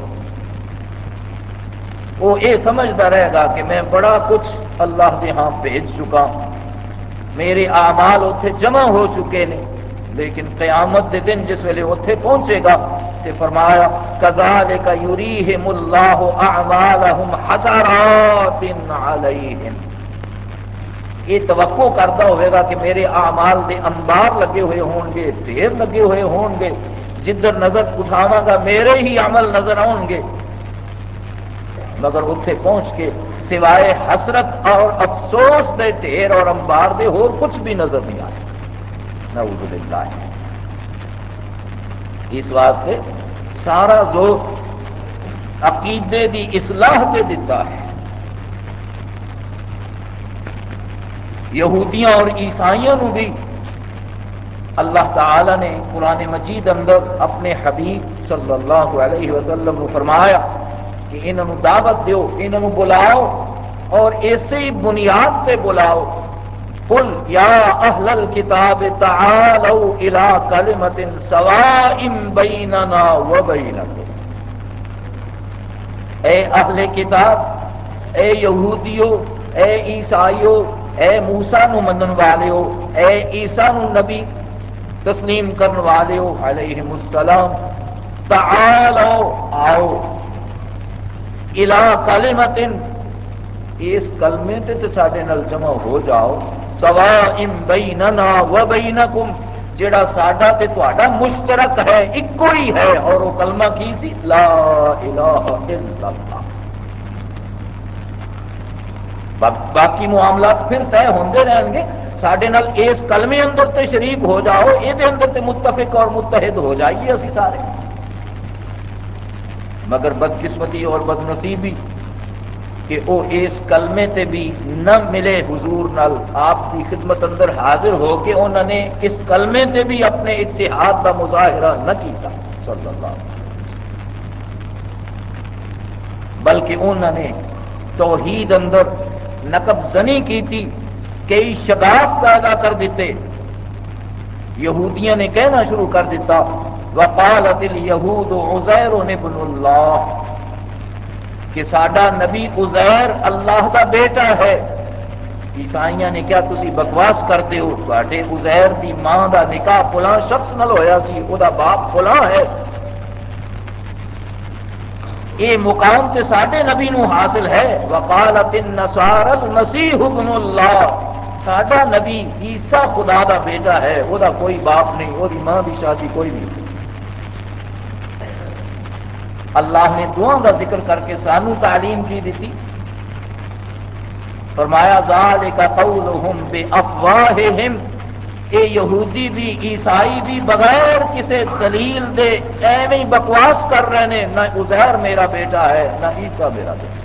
وہ یہ سمجھتا رہے گا کہ میں بڑا کچھ اللہ دے ہاں بھیج چکا، میرے اعمال اتنے جمع ہو چکے ہیں، لیکن قیامت دے دن جس ویلے اتنے پہنچے گا تے فرمایا کذالک یریہم اللہ اعمالہم حسرات علیہم. یہ توقع کرتا ہوئے گا کہ میرے اعمال دے انبار لگے ہوئے ہون گے، ڈھیر لگے ہوئے ہون گے، جدھر نظر اٹھاواں گا میرے ہی عمل نظر آؤں گے، مگر اتنے پہنچ کے سوائے حسرت اور افسوس دے ڈھیر اور انبار دے اور کچھ بھی نظر نہیں آئے. نعوذ باللہ. اس واسطے سارا زور عقیدے دی اصلاح تے دیتا ہے. یہودیاں اور عیسائیوں نو بھی اللہ تعالی نے قرآن مجید اندر اپنے حبیب صلی اللہ علیہ وسلم نے فرمایا کہ انہوں دعوت دیو، انہوں بلاؤ اور اسی بنیاد پہ بلاؤ. قل یا اہل الکتاب تعالوا الی کلمۃ سواء بیننا وبینکم. اے اہل کتاب، اے یہودیو، اے عیسائیو، اے موسیٰ نو منن والیو، اے عیسیٰ نو نبی تسلیم کرن والیو علیہم السلام، تعالوا آؤ، الی کلمۃ اس کلمے تے تے ساڈے نال جمع ہو جاؤ، سواء بیننا وبینکم جڑا ساڈا تے تہاڈا مشترک ہے، اکو ہی ہے، اور وہ کلمہ کی سی لا الہ الا اللہ. باقی معاملات پھر طے ہوندے رہن گے، ساڈے نال اس کلمے اندر تے شریک ہو جاؤ، یہ اندر تے متفق اور متحد ہو جائیے اسی سارے. مگر بدقسمتی اور بد نصیبی کہ وہ اس کلمے تے بھی نہ ملے حضور نال، آپ کی خدمت اندر حاضر ہو کے انہوں نے اس کلمے تے بھی اپنے اتحاد کا مظاہرہ نہ کیتا صلی اللہ علیہ وسلم، بلکہ انہوں نے توحید اندر نقب زنی کی تھی، کئی شگاف پیدا کر دیتے. یہودیاں نے کہنا شروع کر دیتا وقالت الیہود عزیر ابن اللہ، کہ ساڈا نبی عزیر اللہ کا بیٹا ہے. عیسائیاں نے کیا تسی بکواس کرتے ہو، تواڈے عزیر دی ماں دا نکاح فلاں شخص نال ہویا سی، او دا باپ فلاں ہے. یہ مقام تے ساڈے نبی نو حاصل ہے. وقالت النصارى المسیح ابن اللہ، ساڈا نبی عیسیٰ خدا دا بیٹا ہے، وہ دا کوئی باپ نہیں، وہ دی ماں دی شادی کوئی نہیں. اللہ نے دعاؤں کا ذکر کر کے سانو تعلیم کی دیتی، فرمایا ذالک قولہم بافواہہم، اے یہودی بھی عیسائی بھی بغیر کسی دلیل دے ایویں بکواس کر رہے ہیں، نہ عزیر میرا بیٹا ہے نہ عیسیٰ میرا بیٹا۔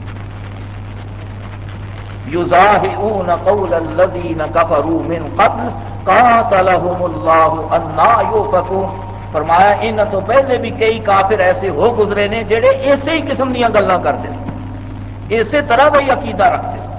یظاہرون قول الذین کفروا من قبل قاتلہم اللہ انا یؤفکون۔ فرمایا ان تو پہلے بھی کئی کافر ایسے ہو گزرے نے جڑے اسی ہی قسم دیا گلاں کرتے سن، اسی طرح کا ہی عقیدہ رکھتے سن۔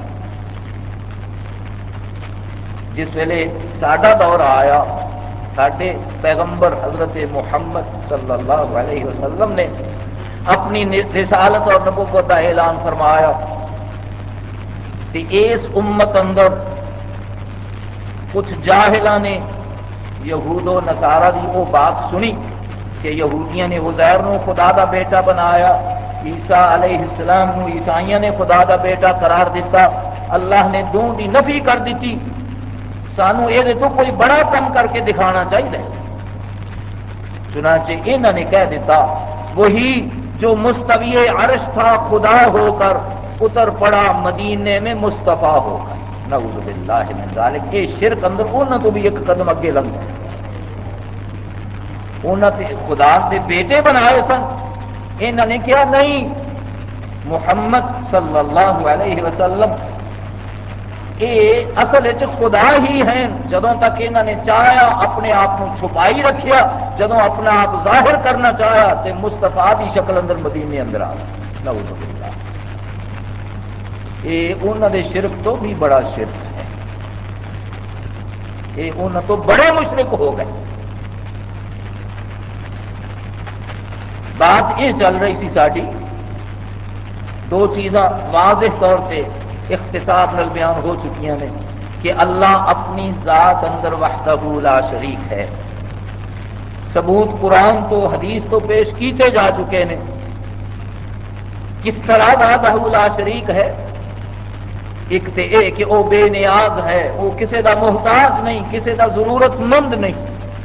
جس ویلے ساڈا دور آیا، ساڈے پیغمبر حضرت محمد صلی اللہ علیہ وسلم نے اپنی رسالت اور نبوت کا اعلان فرمایا، کہ اس امت اندر کچھ جاہلاں نے یہود و نصارہ کی وہ بات سنی کہ یہودیاں نے عزیر نو خدا دا بیٹا بنایا، عیسیٰ علیہ السلام نو عیسائیاں نے خدا دا بیٹا قرار دیتا، اللہ نے دوں دی نفی کر دیتی، سانو یہ تو کوئی بڑا کم کر کے دکھانا چاہیے۔ چنانچہ انہوں نے کہہ دیتا وہی جو مستوی عرش تھا خدا ہو کر اتر پڑا مدینے میں مصطفیٰ ہو کر، نعوذ باللہ من ذالک۔ یہ شرک اندر انہوں تو بھی ایک قدم اگے لنگ گئے، انہوں نے خدا دے بیٹے بنائے سن، انہوں نے کیا نہیں، محمد صلی اللہ علیہ وسلم یہ اصل خدا ہی ہیں۔ جدوں تک انہوں نے چاہیا اپنے آپ کو چھپائی رکھیا، جدوں اپنا آپ ظاہر کرنا چاہیا تو مصطفیٰ دی شکل اندر مدینے اندر آ گیا، نعوذ باللہ۔ یہ انہوں نے شرک تو بھی بڑا شرک ہے، یہ انہوں تو بڑے مشرک ہو گئے۔ بات یہ چل رہی سی ساری، دو چیزاں واضح طور پہ اختصار نال بیان ہو چکی ہیں کہ اللہ اپنی ذات اندر وحدہ لا شریک ہے، ثبوت قرآن تو حدیث تو پیش کیتے جا چکے ہیں۔ کس طرح وحدہ لا شریک ہے؟ ایک تے اے کہ وہ بے نیاز ہے، وہ کسی دا محتاج نہیں، کسی دا ضرورت مند نہیں۔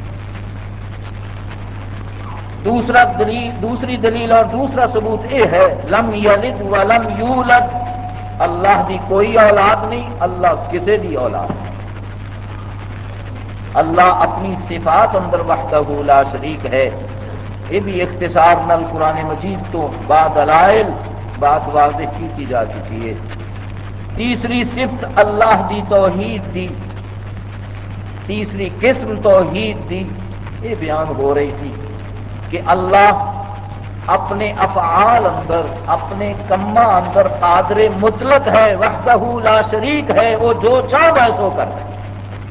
دوسرا دلیل دوسری دلیل اور دوسرا ثبوت یہ ہے لم یلد ولم یولد، اللہ دی کوئی اولاد نہیں، اللہ کسی دی اولاد نہیں۔ اللہ اپنی صفات اندر وحدہ لا شریک ہے، یہ بھی اختصار نال قرآن مجید تو بعد دلائل بات واضح کی کی جا چکی ہے۔ تیسری صفت اللہ دی توحید دی، تیسری قسم توحید دی یہ بیان ہو رہی سی کہ اللہ اپنے افعال اندر اپنے کما اندر قادر مطلق ہے، وحدہ لا شریک ہے، وہ جو چاہتا ہے سو کرتا ہے،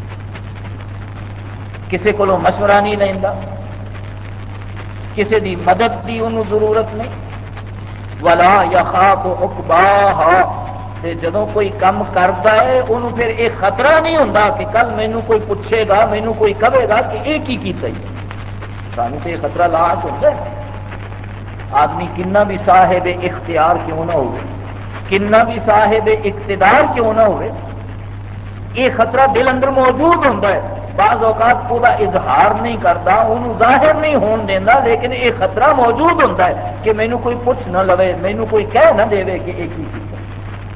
کسی کو مشورہ نہیں لینا، کسی دی مدد دی انہوں ضرورت نہیں۔ ولا یخاف عقباہا، تے جدوں کوئی کم کرتا ہے انہوں پھر یہ خطرہ نہیں ہوتا کہ کل مینوں کوئی پوچھے گا، مینوں کوئی کہے گا کہ یہ کی کیتا ہی، سانوں تو یہ خطرہ لاحق ہوتا ہے۔ آدمی کنا بھی صاحب اختیار کیوں نہ ہو، کنا بھی صاحب اقتدار کیوں نہ ہو، یہ خطرہ دل اندر موجود ہوتا ہے۔ بعض اوقات وہ اظہار نہیں کرتا، انہوں ظاہر نہیں ہون دینا، لیکن یہ خطرہ موجود ہوتا ہے کہ مینوں کوئی پوچھ نہ لوے، مینوں کوئی کہہ نہ دے کہ یہ کی چیز ہے۔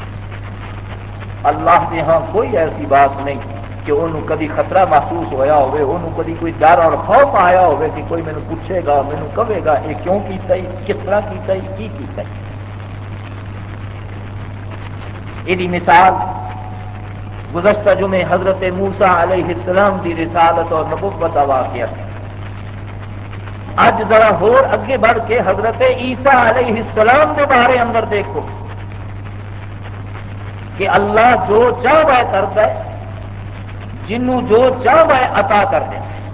اللہ کے ہاں کوئی ایسی بات نہیں کہ انہوں کدی خطرہ محسوس ہویا ہوئے، انہوں کدی کوئی ڈر اور خوف آیا ہوئے کہ کوئی مینوں پوچھے گا، مینوں کہے گا یہ کیوں کیتا ہی، کس طرح کیتا ہی، کی کیتا ہی۔ یہ مثال گزشتہ جمعے حضرت موسیٰ علیہ السلام دی رسالت اور نبوت کا واقعہ سی۔ اج ذرا ہور اگے بڑھ کے حضرت عیسیٰ علیہ السلام کے بارے اندر دیکھو کہ اللہ جو چاہتا ہے کرتا ہے، جنوں جو چاہتا ہے عطا کر دیتا ہے۔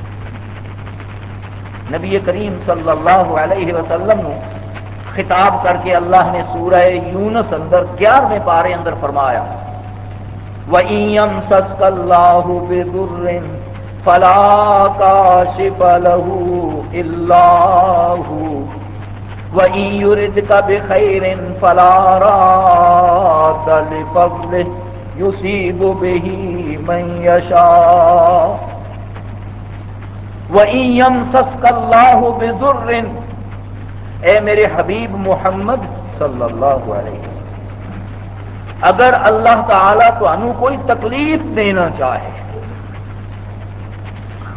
نبی کریم صلی اللہ علیہ وسلم نے خطاب کر کے اللہ نے سورہ یونس اندر گیارہویں پارے اندر فرمایا وَإِن يَمْسَسْكَ اللَّهُ بِضُرٍّ فَلَا كَاشِفَ لَهُ إِلَّا هُوَ وَإِن يُرِدْكَ بِخَيْرٍ فَلَا رَادَّ لِفَضْلِهِ يُصِيبُ بِهِ مَن يَشَاءُ وَإِن يَمْسَسْكَ اللَّهُ بِضُرٍّ، اے میرے حبیب محمد صلی اللہ علیہ وسلم، اگر اللہ تعالیٰ تانوں کوئی تکلیف دینا چاہے،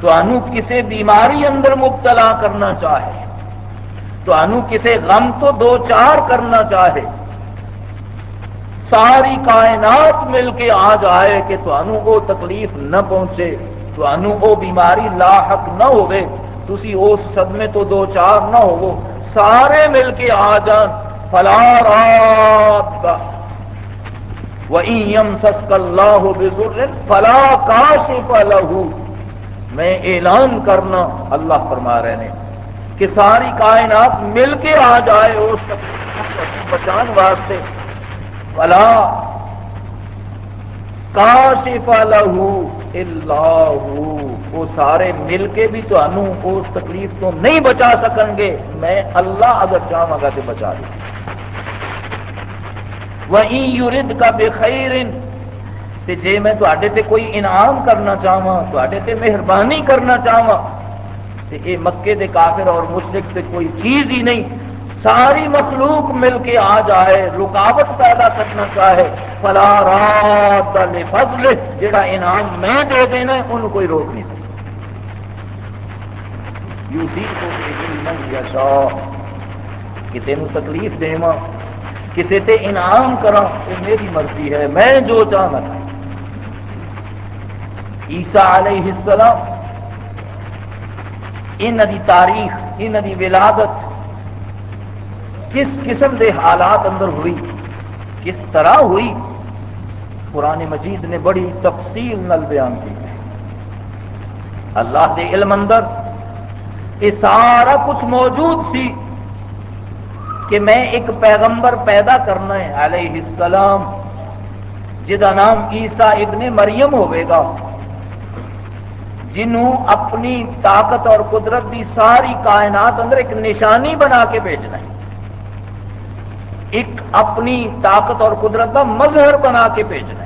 تانوں کسے بیماری اندر مبتلا کرنا چاہے، تانوں کسے غم تو دو چار کرنا چاہے، ساری کائنات مل کے آ جائے کہ تانوں وہ تکلیف نہ پہنچے، تانوں وہ بیماری لاحق نہ ہوئے، تسی اس صدمے تو دو چار نہ ہوو، سارے مل کے آ جان، فلا راد وَإِن يَمْسَسْكَ اللَّهُ بِضُرٍّ فَلَا كَاشِفَ لَهُ، میں اعلان کرنا، اللہ فرما رہے ہیں کہ ساری کائنات مل کے آ جائے اس بچان واسطے، فَلَا كَاشِفَ لَهُ إِلَّا هُوَ، وہ سارے مل کے بھی تو انہوں اس تکلیف تو نہیں بچا سکن گے، میں اللہ اگر چاہوں گا تو بچا دوں۔ وَإِن يُرِدْكَ بِخَيْرٍ، تے جے میں تواڈے تے کوئی انعام کرنا چاہواں، تواڈے تے مہربانی کرنا چاہواں، تے اے مکے دے کافر اور مشرک تے کوئی چیز ہی نہیں، ساری مخلوق مل کے آ جائے، رکاوٹ پیدا کرنا چاہے، فلا راد لفضلہ، جڑا انعام میں دے دینا انہوں کوئی روک نہیں سکتا۔ یصیب بہ من یشاء، کسی نو تکلیف دیواں، کسی تے انعام کراں، یہ میری مرضی ہے، میں جو چاہنا۔ عیسیٰ علیہ السلام، انہاں دی تاریخ، انہاں دی ولادت کس قسم دے حالات اندر ہوئی، کس طرح ہوئی، قرآن مجید نے بڑی تفصیل نال بیان کی ہے۔ اللہ دے علم اندر یہ سارا کچھ موجود سی کہ میں ایک پیغمبر پیدا کرنا ہے علیہ السلام، جدا نام عیسیٰ ابن مریم ہوئے گا، جنہوں اپنی طاقت اور قدرت دی ساری کائنات اندر ایک نشانی بنا کے بھیجنا ہے، ایک اپنی طاقت اور قدرت کا مظہر بنا کے بھیجنا ہے۔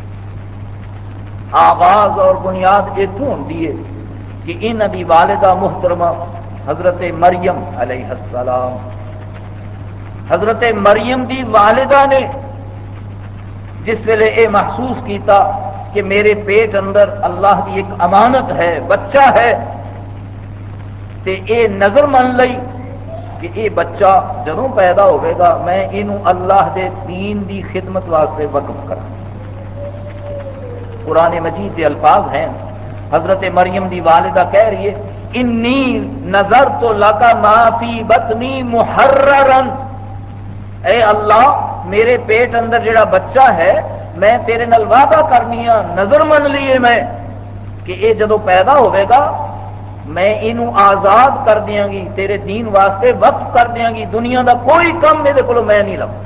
آغاز اور بنیاد اتوں ہوندی ہے کہ انہاں دی والدہ محترمہ حضرت مریم علیہ السلام، حضرت مریم دی والدہ نے جس ویلے اے محسوس کیتا کہ میرے پیٹ اندر اللہ دی ایک امانت ہے، بچہ ہے، تے اے نظر من لئی کہ اے بچہ جدوں پیدا ہوئے گا میں انہوں اللہ دے دین دی خدمت واسطے وقف کروں۔ قرآن مجید کے الفاظ ہیں، حضرت مریم دی والدہ کہہ رہی ہے انی نظرت لک ما فی بطنی محررا، اے اللہ میرے پیٹ اندر جڑا بچہ ہے میں تیرے نال وعدہ کرنی ہاں، نظر من لیے میں کہ اے جدو پیدا ہوئے گا میں انہوں آزاد کر دیاں گی، تیرے دین واسطے وقف کر دیاں گی، دنیا دا کوئی کم میرے کو میں نہیں لوں۔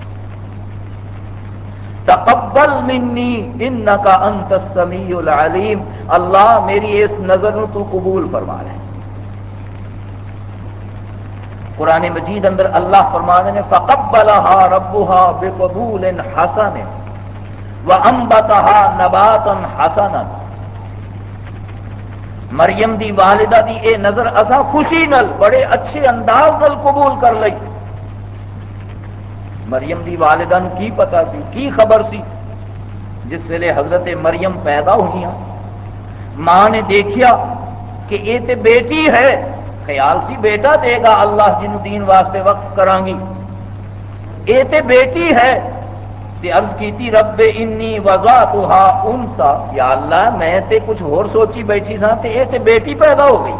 تقبل منی انک انت السمیع العلیم، اللہ میری اس نظر نو تو قبول فرما لے۔ قرآن مجید اندر اللہ فرمانے نے فقبلها ربها بقبول حسن وانبتها نباتا حسنا، مریم دی والدہ دی اے نظر اسا خوشی نال بڑے اچھے انداز نال قبول کر لئی۔ مریم دی والدہ نو کی پتا سی، کی خبر سی، جس ویلے حضرت مریم پیدا ہوئیاں ماں نے دیکھیا کہ یہ تے بیٹی ہے، خیال سی بیٹا دے گا اللہ جنہوں دین واسطے وقف کران گی، یہ تے بیٹی ہے، تے عرض کیتی رب انی وضعتها انثى، یا اللہ میں تے کچھ اور سوچی بیٹھی سا تے یہ تے بیٹی پیدا ہو گئی۔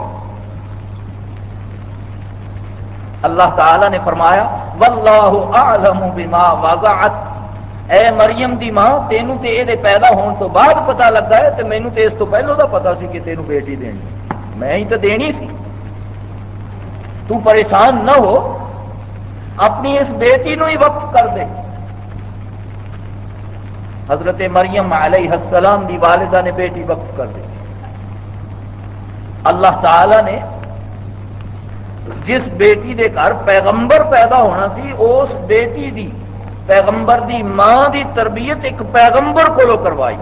اللہ تعالی نے فرمایا واللہ اعلم بما وضعت، اے مریم دی ماں تینوں تے اے پیدا ہون تو بعد پتہ لگا ہے تے مینوں تے اس تو پہلو دا پتا سی کہ تینوں بیٹی دینی، میں ہی تو دینی سی، تو پریشان نہ ہو، اپنی اس بیٹی نو ہی وقف کر دے۔ حضرت مریم علیہ السلام دی والدہ نے بیٹی وقف کر دی۔ اللہ تعالی نے جس بیٹی دے گھر پیغمبر پیدا ہونا سی اس بیٹی دی پیغمبر دی ماں دی تربیت ایک پیغمبر کو کروائی۔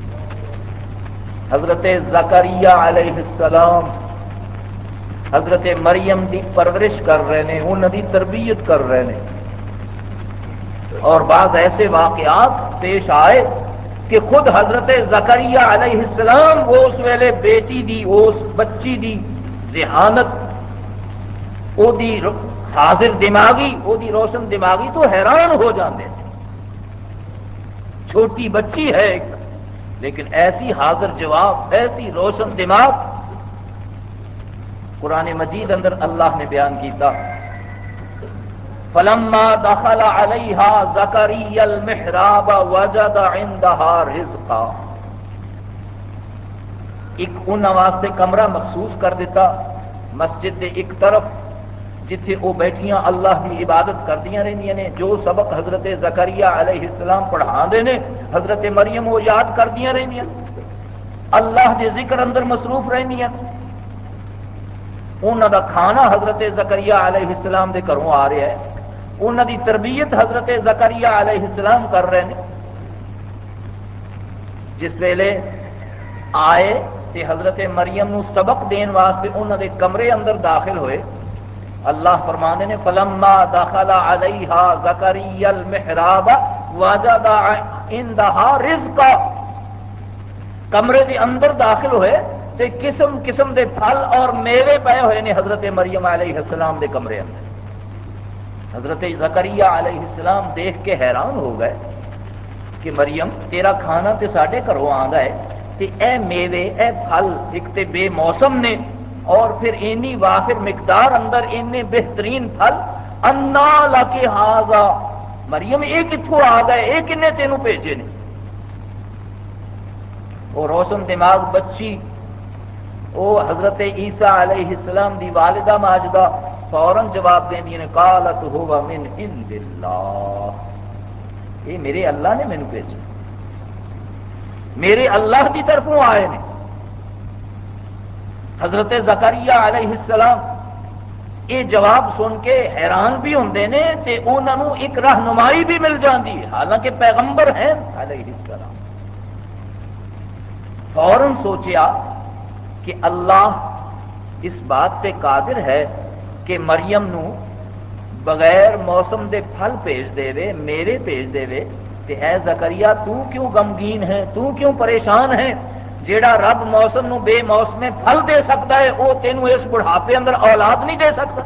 حضرت زکریا علیہ السلام حضرت مریم دی پرورش کر رہے ہیں، انہوں دی تربیت کر رہے ہیں، اور بعض ایسے واقعات پیش آئے کہ خود حضرت زکریا علیہ السلام وہ اس ویلے بیٹی دی اس بچی دی ذہانت او دی حاضر دماغی او دی روشن دماغی تو حیران ہو جاندے ہیں. چھوٹی بچی ہے ایک، لیکن ایسی حاضر جواب، ایسی روشن دماغ. قرآن مجید اندر اللہ نے بیان کیتا فلما دخل علیہا زکریا المحراب وجد عندہا رزقا. ایک انہاں واسطے کمرہ مخصوص کر دیتا مسجد دے ایک طرف جتھے وہ بیٹھیاں اللہ کی عبادت کردیاں رہندیاں نے. جو سبق حضرت زکریا علیہ السلام پڑھا دے نے حضرت مریم وہ یاد کردیاں رہندیاں، اللہ دے ذکر اندر مصروف رہندیاں. انہاں دا کھانا حضرت زکریا علیہ السلام دے گھروں آ رہا ہے، انہاں دی تربیت حضرت زکریا علیہ السلام کر رہے ہیں. جس ویلے آئے تے حضرت مریم نو سبق دین واسطے انہاں دے کمرے اندر داخل ہوئے. اللہ فرمانے نے فلما دخل علیہا زکریا المحراب وجد عندہا رزقا. کمرے دے اندر داخل ہوئے تے قسم قسم دے پھل اور میوے پے ہوئے نے حضرت مریم علیہ السلام دے کمرے اندر. حضرت زکریا علیہ السلام دیکھ کے حیران ہو گئے کہ مریم تیرا کھانا تے ساڈے گھروں آندا ہے تے اے میوے اے پھل ایک تے بے موسم نے اور پھر اینی وافر مقدار اندر اینے بہترین پھل. انا لک ھذا، مریم یہ کتھوں آ گئے، یہ کنے تینوں بھیجے نے؟ وہ روشن دماغ بچی وہ حضرت عیسیٰ علیہ السلام دی والدہ ماجدہ فوراً جواب دیں نے قالت هو من عند اللہ، یہ میرے اللہ نے مینوں بھیجا، میرے اللہ دی طرفوں آئے نے. حضرت زکریا علیہ السلام یہ جواب سن کے حیران بھی ہوندے نے تے انہاں نوں ایک رہنمائی بھی مل جاندی ہے، حالانکہ پیغمبر ہیں علیہ السلام. فوراً سوچیا کہ اللہ اس بات پہ قادر ہے کہ مریم نو بغیر موسم دے پھل بھیج دے وے، میرے بھیج دے وے. تے اے زکریا تو کیوں غمگین ہے، تو کیوں پریشان ہے؟ جیڑا رب موسم نو بے موسم پھل دے سکتا ہے وہ تینوں اس بڑھاپے اندر اولاد نہیں دے سکتا.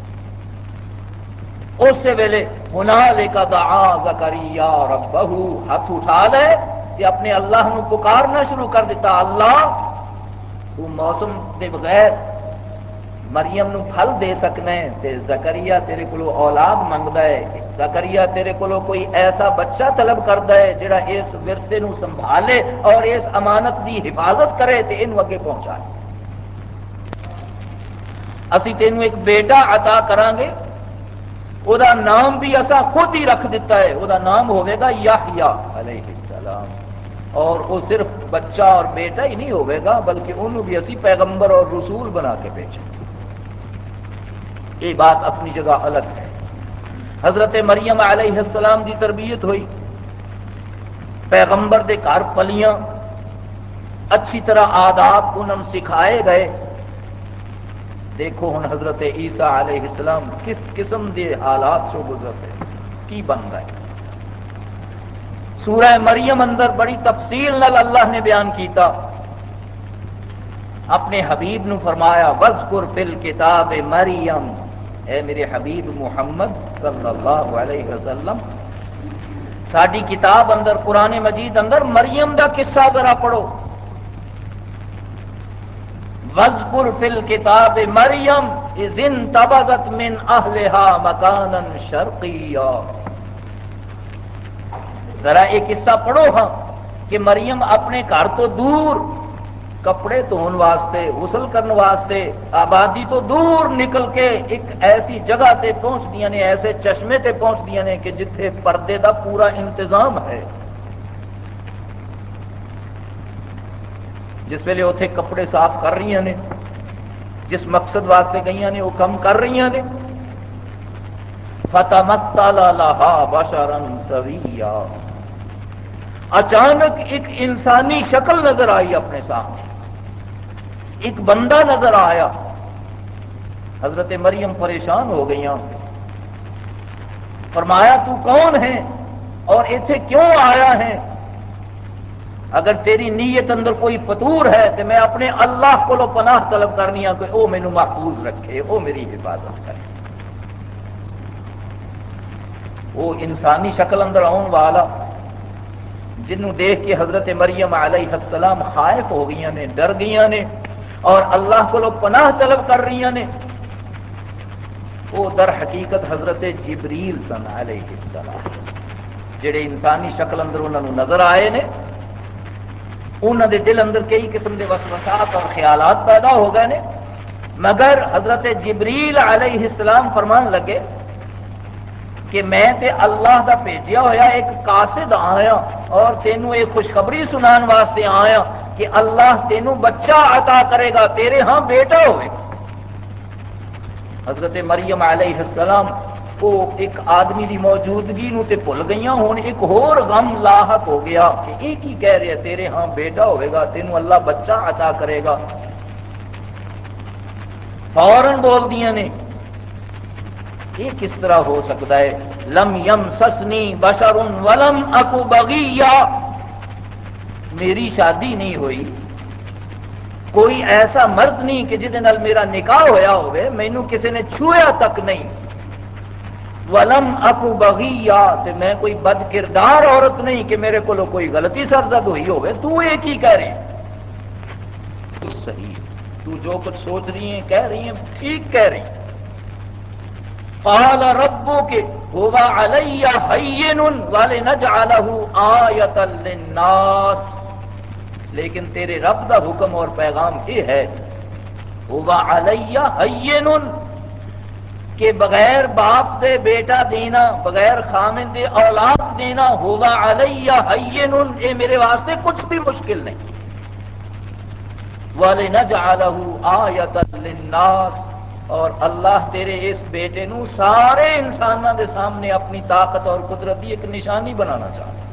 اس ویلے ہنالک دعا زکریا ربہ، ہاتھ اٹھا لے کہ اپنے اللہ نو پکارنا شروع کر دیتا. اللہ تو موسم دے بغیر مریم نو پھل دے سکنا ہے تے زکریا تیرے کولو اولاد منگدا ہے، زکریا تیرے کولو کوئی ایسا بچہ طلب کردا ہے جڑا اس ورثے نو سنبھالے اور اس امانت دی حفاظت کرے تے اینو اگے پہنچائے. اسی تینوں ایک بیٹا عطا کران گے، او دا نام بھی اسا خود ہی رکھ دیتا ہے، او دا نام ہوئے گا یحییٰ علیہ السلام. اور وہ صرف بچہ اور بیٹا ہی نہیں ہوئے گا بلکہ انہوں بھی اسی پیغمبر اور رسول بنا کے بھیجیں. یہ بات اپنی جگہ الگ ہے. حضرت مریم علیہ السلام دی تربیت ہوئی، پیغمبر دے گھر پلیاں، اچھی طرح آداب انہوں سکھائے گئے. دیکھو ہن حضرت عیسیٰ علیہ السلام کس قسم دے حالات چو گزرتے کی بن گئے. سورہ مریم اندر بڑی تفصیل نال اللہ نے بیان کیتا، اپنے حبیب نو فرمایا وَاذْكُرْ فِي الْكِتَابِ مریم، اے میرے حبیب محمد صلی اللہ علیہ وسلم ساری کتاب اندر قرآن مجید اندر مریم دا قصہ ذرا پڑھو. وَاذْكُرْ فِي الْكِتَابِ مریم اِذِ انْتَبَذَتْ مِنْ أَهْلِهَا مَكَانًا شَرْقِيًّا. ذرا ایک قصہ پڑھو ہاں کہ مریم اپنے گھر تو دور کپڑے دھون واسطے، غسل کرنے واسطے آبادی تو دور نکل کے ایک ایسی جگہ تے پہنچ دیا نے، ایسے چشمے تے پہنچ دیا نے کہ جتھے پردے دا پورا انتظام ہے. جس ویلے اتنے کپڑے صاف کر رہی ہیں نے، جس مقصد واسطے گئی نے وہ کم کر رہی ہیں نے. فَتَمَثَّلَ لَهَا بَشَرًا سَوِيًّا، اچانک ایک انسانی شکل نظر آئی اپنے سامنے، ایک بندہ نظر آیا. حضرت مریم پریشان ہو گئی، فرمایا تو کون ہے اور ایتھے کیوں آیا ہے؟ اگر تیری نیت اندر کوئی فطور ہے تو میں اپنے اللہ کو پناہ طلب کرنی ہے کہ وہ مینو محفوظ رکھے، وہ میری حفاظت کرے۔ وہ انسانی شکل اندر آن والا جنوں دیکھ کے حضرت مریم علیہ السلام خائف ہو گئی نے، ڈر گئی نے اور اللہ کو پناہ طلب کر رہی نے، وہ در حقیقت حضرت جبریل سن علیہ السلام، جڑے انسانی شکل اندر انہوں نے نظر آئے نے۔ انہوں دے دل اندر کئی قسم کے وسوسات اور خیالات پیدا ہو گئے نے، مگر حضرت جبریل علیہ السلام فرمان لگے کہ میں تے اللہ دا بھیجیا ہویا ایک قاصد آیا اور تینوں ایک خوشخبری سنان واسطے آیا کہ اللہ تینوں بچہ عطا کرے گا، تیرے ہاں بیٹا ہوئے گا۔ حضرت مریم علیہ السلام وہ ایک آدمی دی موجودگی نو تے بھول گئیاں، ہن ایک ہور غم لاحق ہو گیا کہ یہ کی کہہ رہے تیرے ہاں بیٹا ہوئے گا، تینوں اللہ بچہ عطا کرے گا۔ فوراً بول دیاں نے یہ کس طرح ہو سکتا ہے؟ لم یمسسنی بشر ولم اکو بغیا، میری شادی نہیں ہوئی، کوئی ایسا مرد نہیں کہ جہدے نال میرا نکاح ہویا ہوئے، مینوں کسی نے چھویا تک نہیں۔ ولم اکو بغیا، تے میں کوئی بد کردار عورت نہیں کہ میرے کو کوئی غلطی سرزد ہوئی ہوئے، تو یہ کی کہہ رہے ہیں؟ صحیح، تو جو کچھ سوچ رہی ہیں کہہ رہی ہیں ٹھیک کہہ رہی ہیں۔ قال ربک هو علی ہین ولنجعلہ آیۃ للناس، لیکن تیرے رب دا حکم اور پیغام یہ ہے هو علی ہین، کہ بغیر باپ دے بیٹا دینا، بغیر خامن دے اولاد دینا، هو علی ہین، یہ میرے واسطے کچھ بھی مشکل نہیں۔ وَلِنَجْعَلَهُ آیَةً لِلنَّاسِ، اور اللہ تیرے اس بیٹے نو سارے انسانوں دے سامنے اپنی طاقت اور قدرت کی ایک نشانی بنانا چاہتا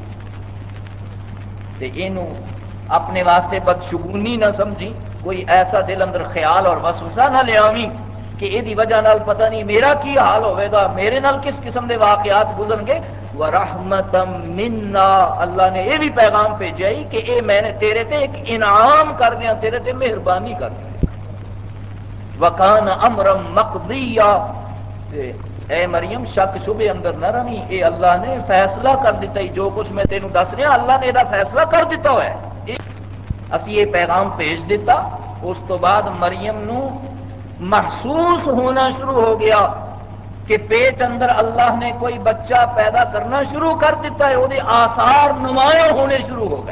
تے اینو اپنے واسطے بدشگونی نہ سمجھی، کوئی ایسا دل اندر خیال اور وسوسہ نہ لیاویں کہ یہ دی وجہ نال پتہ نہیں میرا کی حال ہوئے گا، میرے نال کس قسم دے واقعات گزرن گے۔ وَرَحْمَةً مِنَّا، اللہ نے یہ بھی پیغام بھیجا ہی کہ اے میں نے تیرے تے ایک انعام کر دیا، تیرے تے مہربانی کر دیا۔ وَكَانَ أَمْرًا مَقْضِيًّا، اے مریم شک شبے اندر نہ رہی، اے اللہ نے فیصلہ کر دیتا ہی، جو کچھ میں تینوں دس رہا اللہ نے یہ فیصلہ کر دیتا ہوا ہے۔ اسی یہ پیغام بھیج دیتا، اس تو بعد مریم نو محسوس ہونا شروع ہو گیا کہ پیٹ اندر اللہ نے کوئی بچہ پیدا کرنا شروع کر دیتا ہے، وہ آثار نمایاں ہونے شروع ہو گئے۔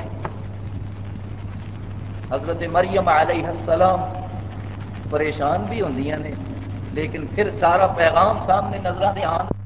حضرت مریم علیہ السلام پریشان بھی ہوندیاں نے، لیکن پھر سارا پیغام سامنے نظر دے آن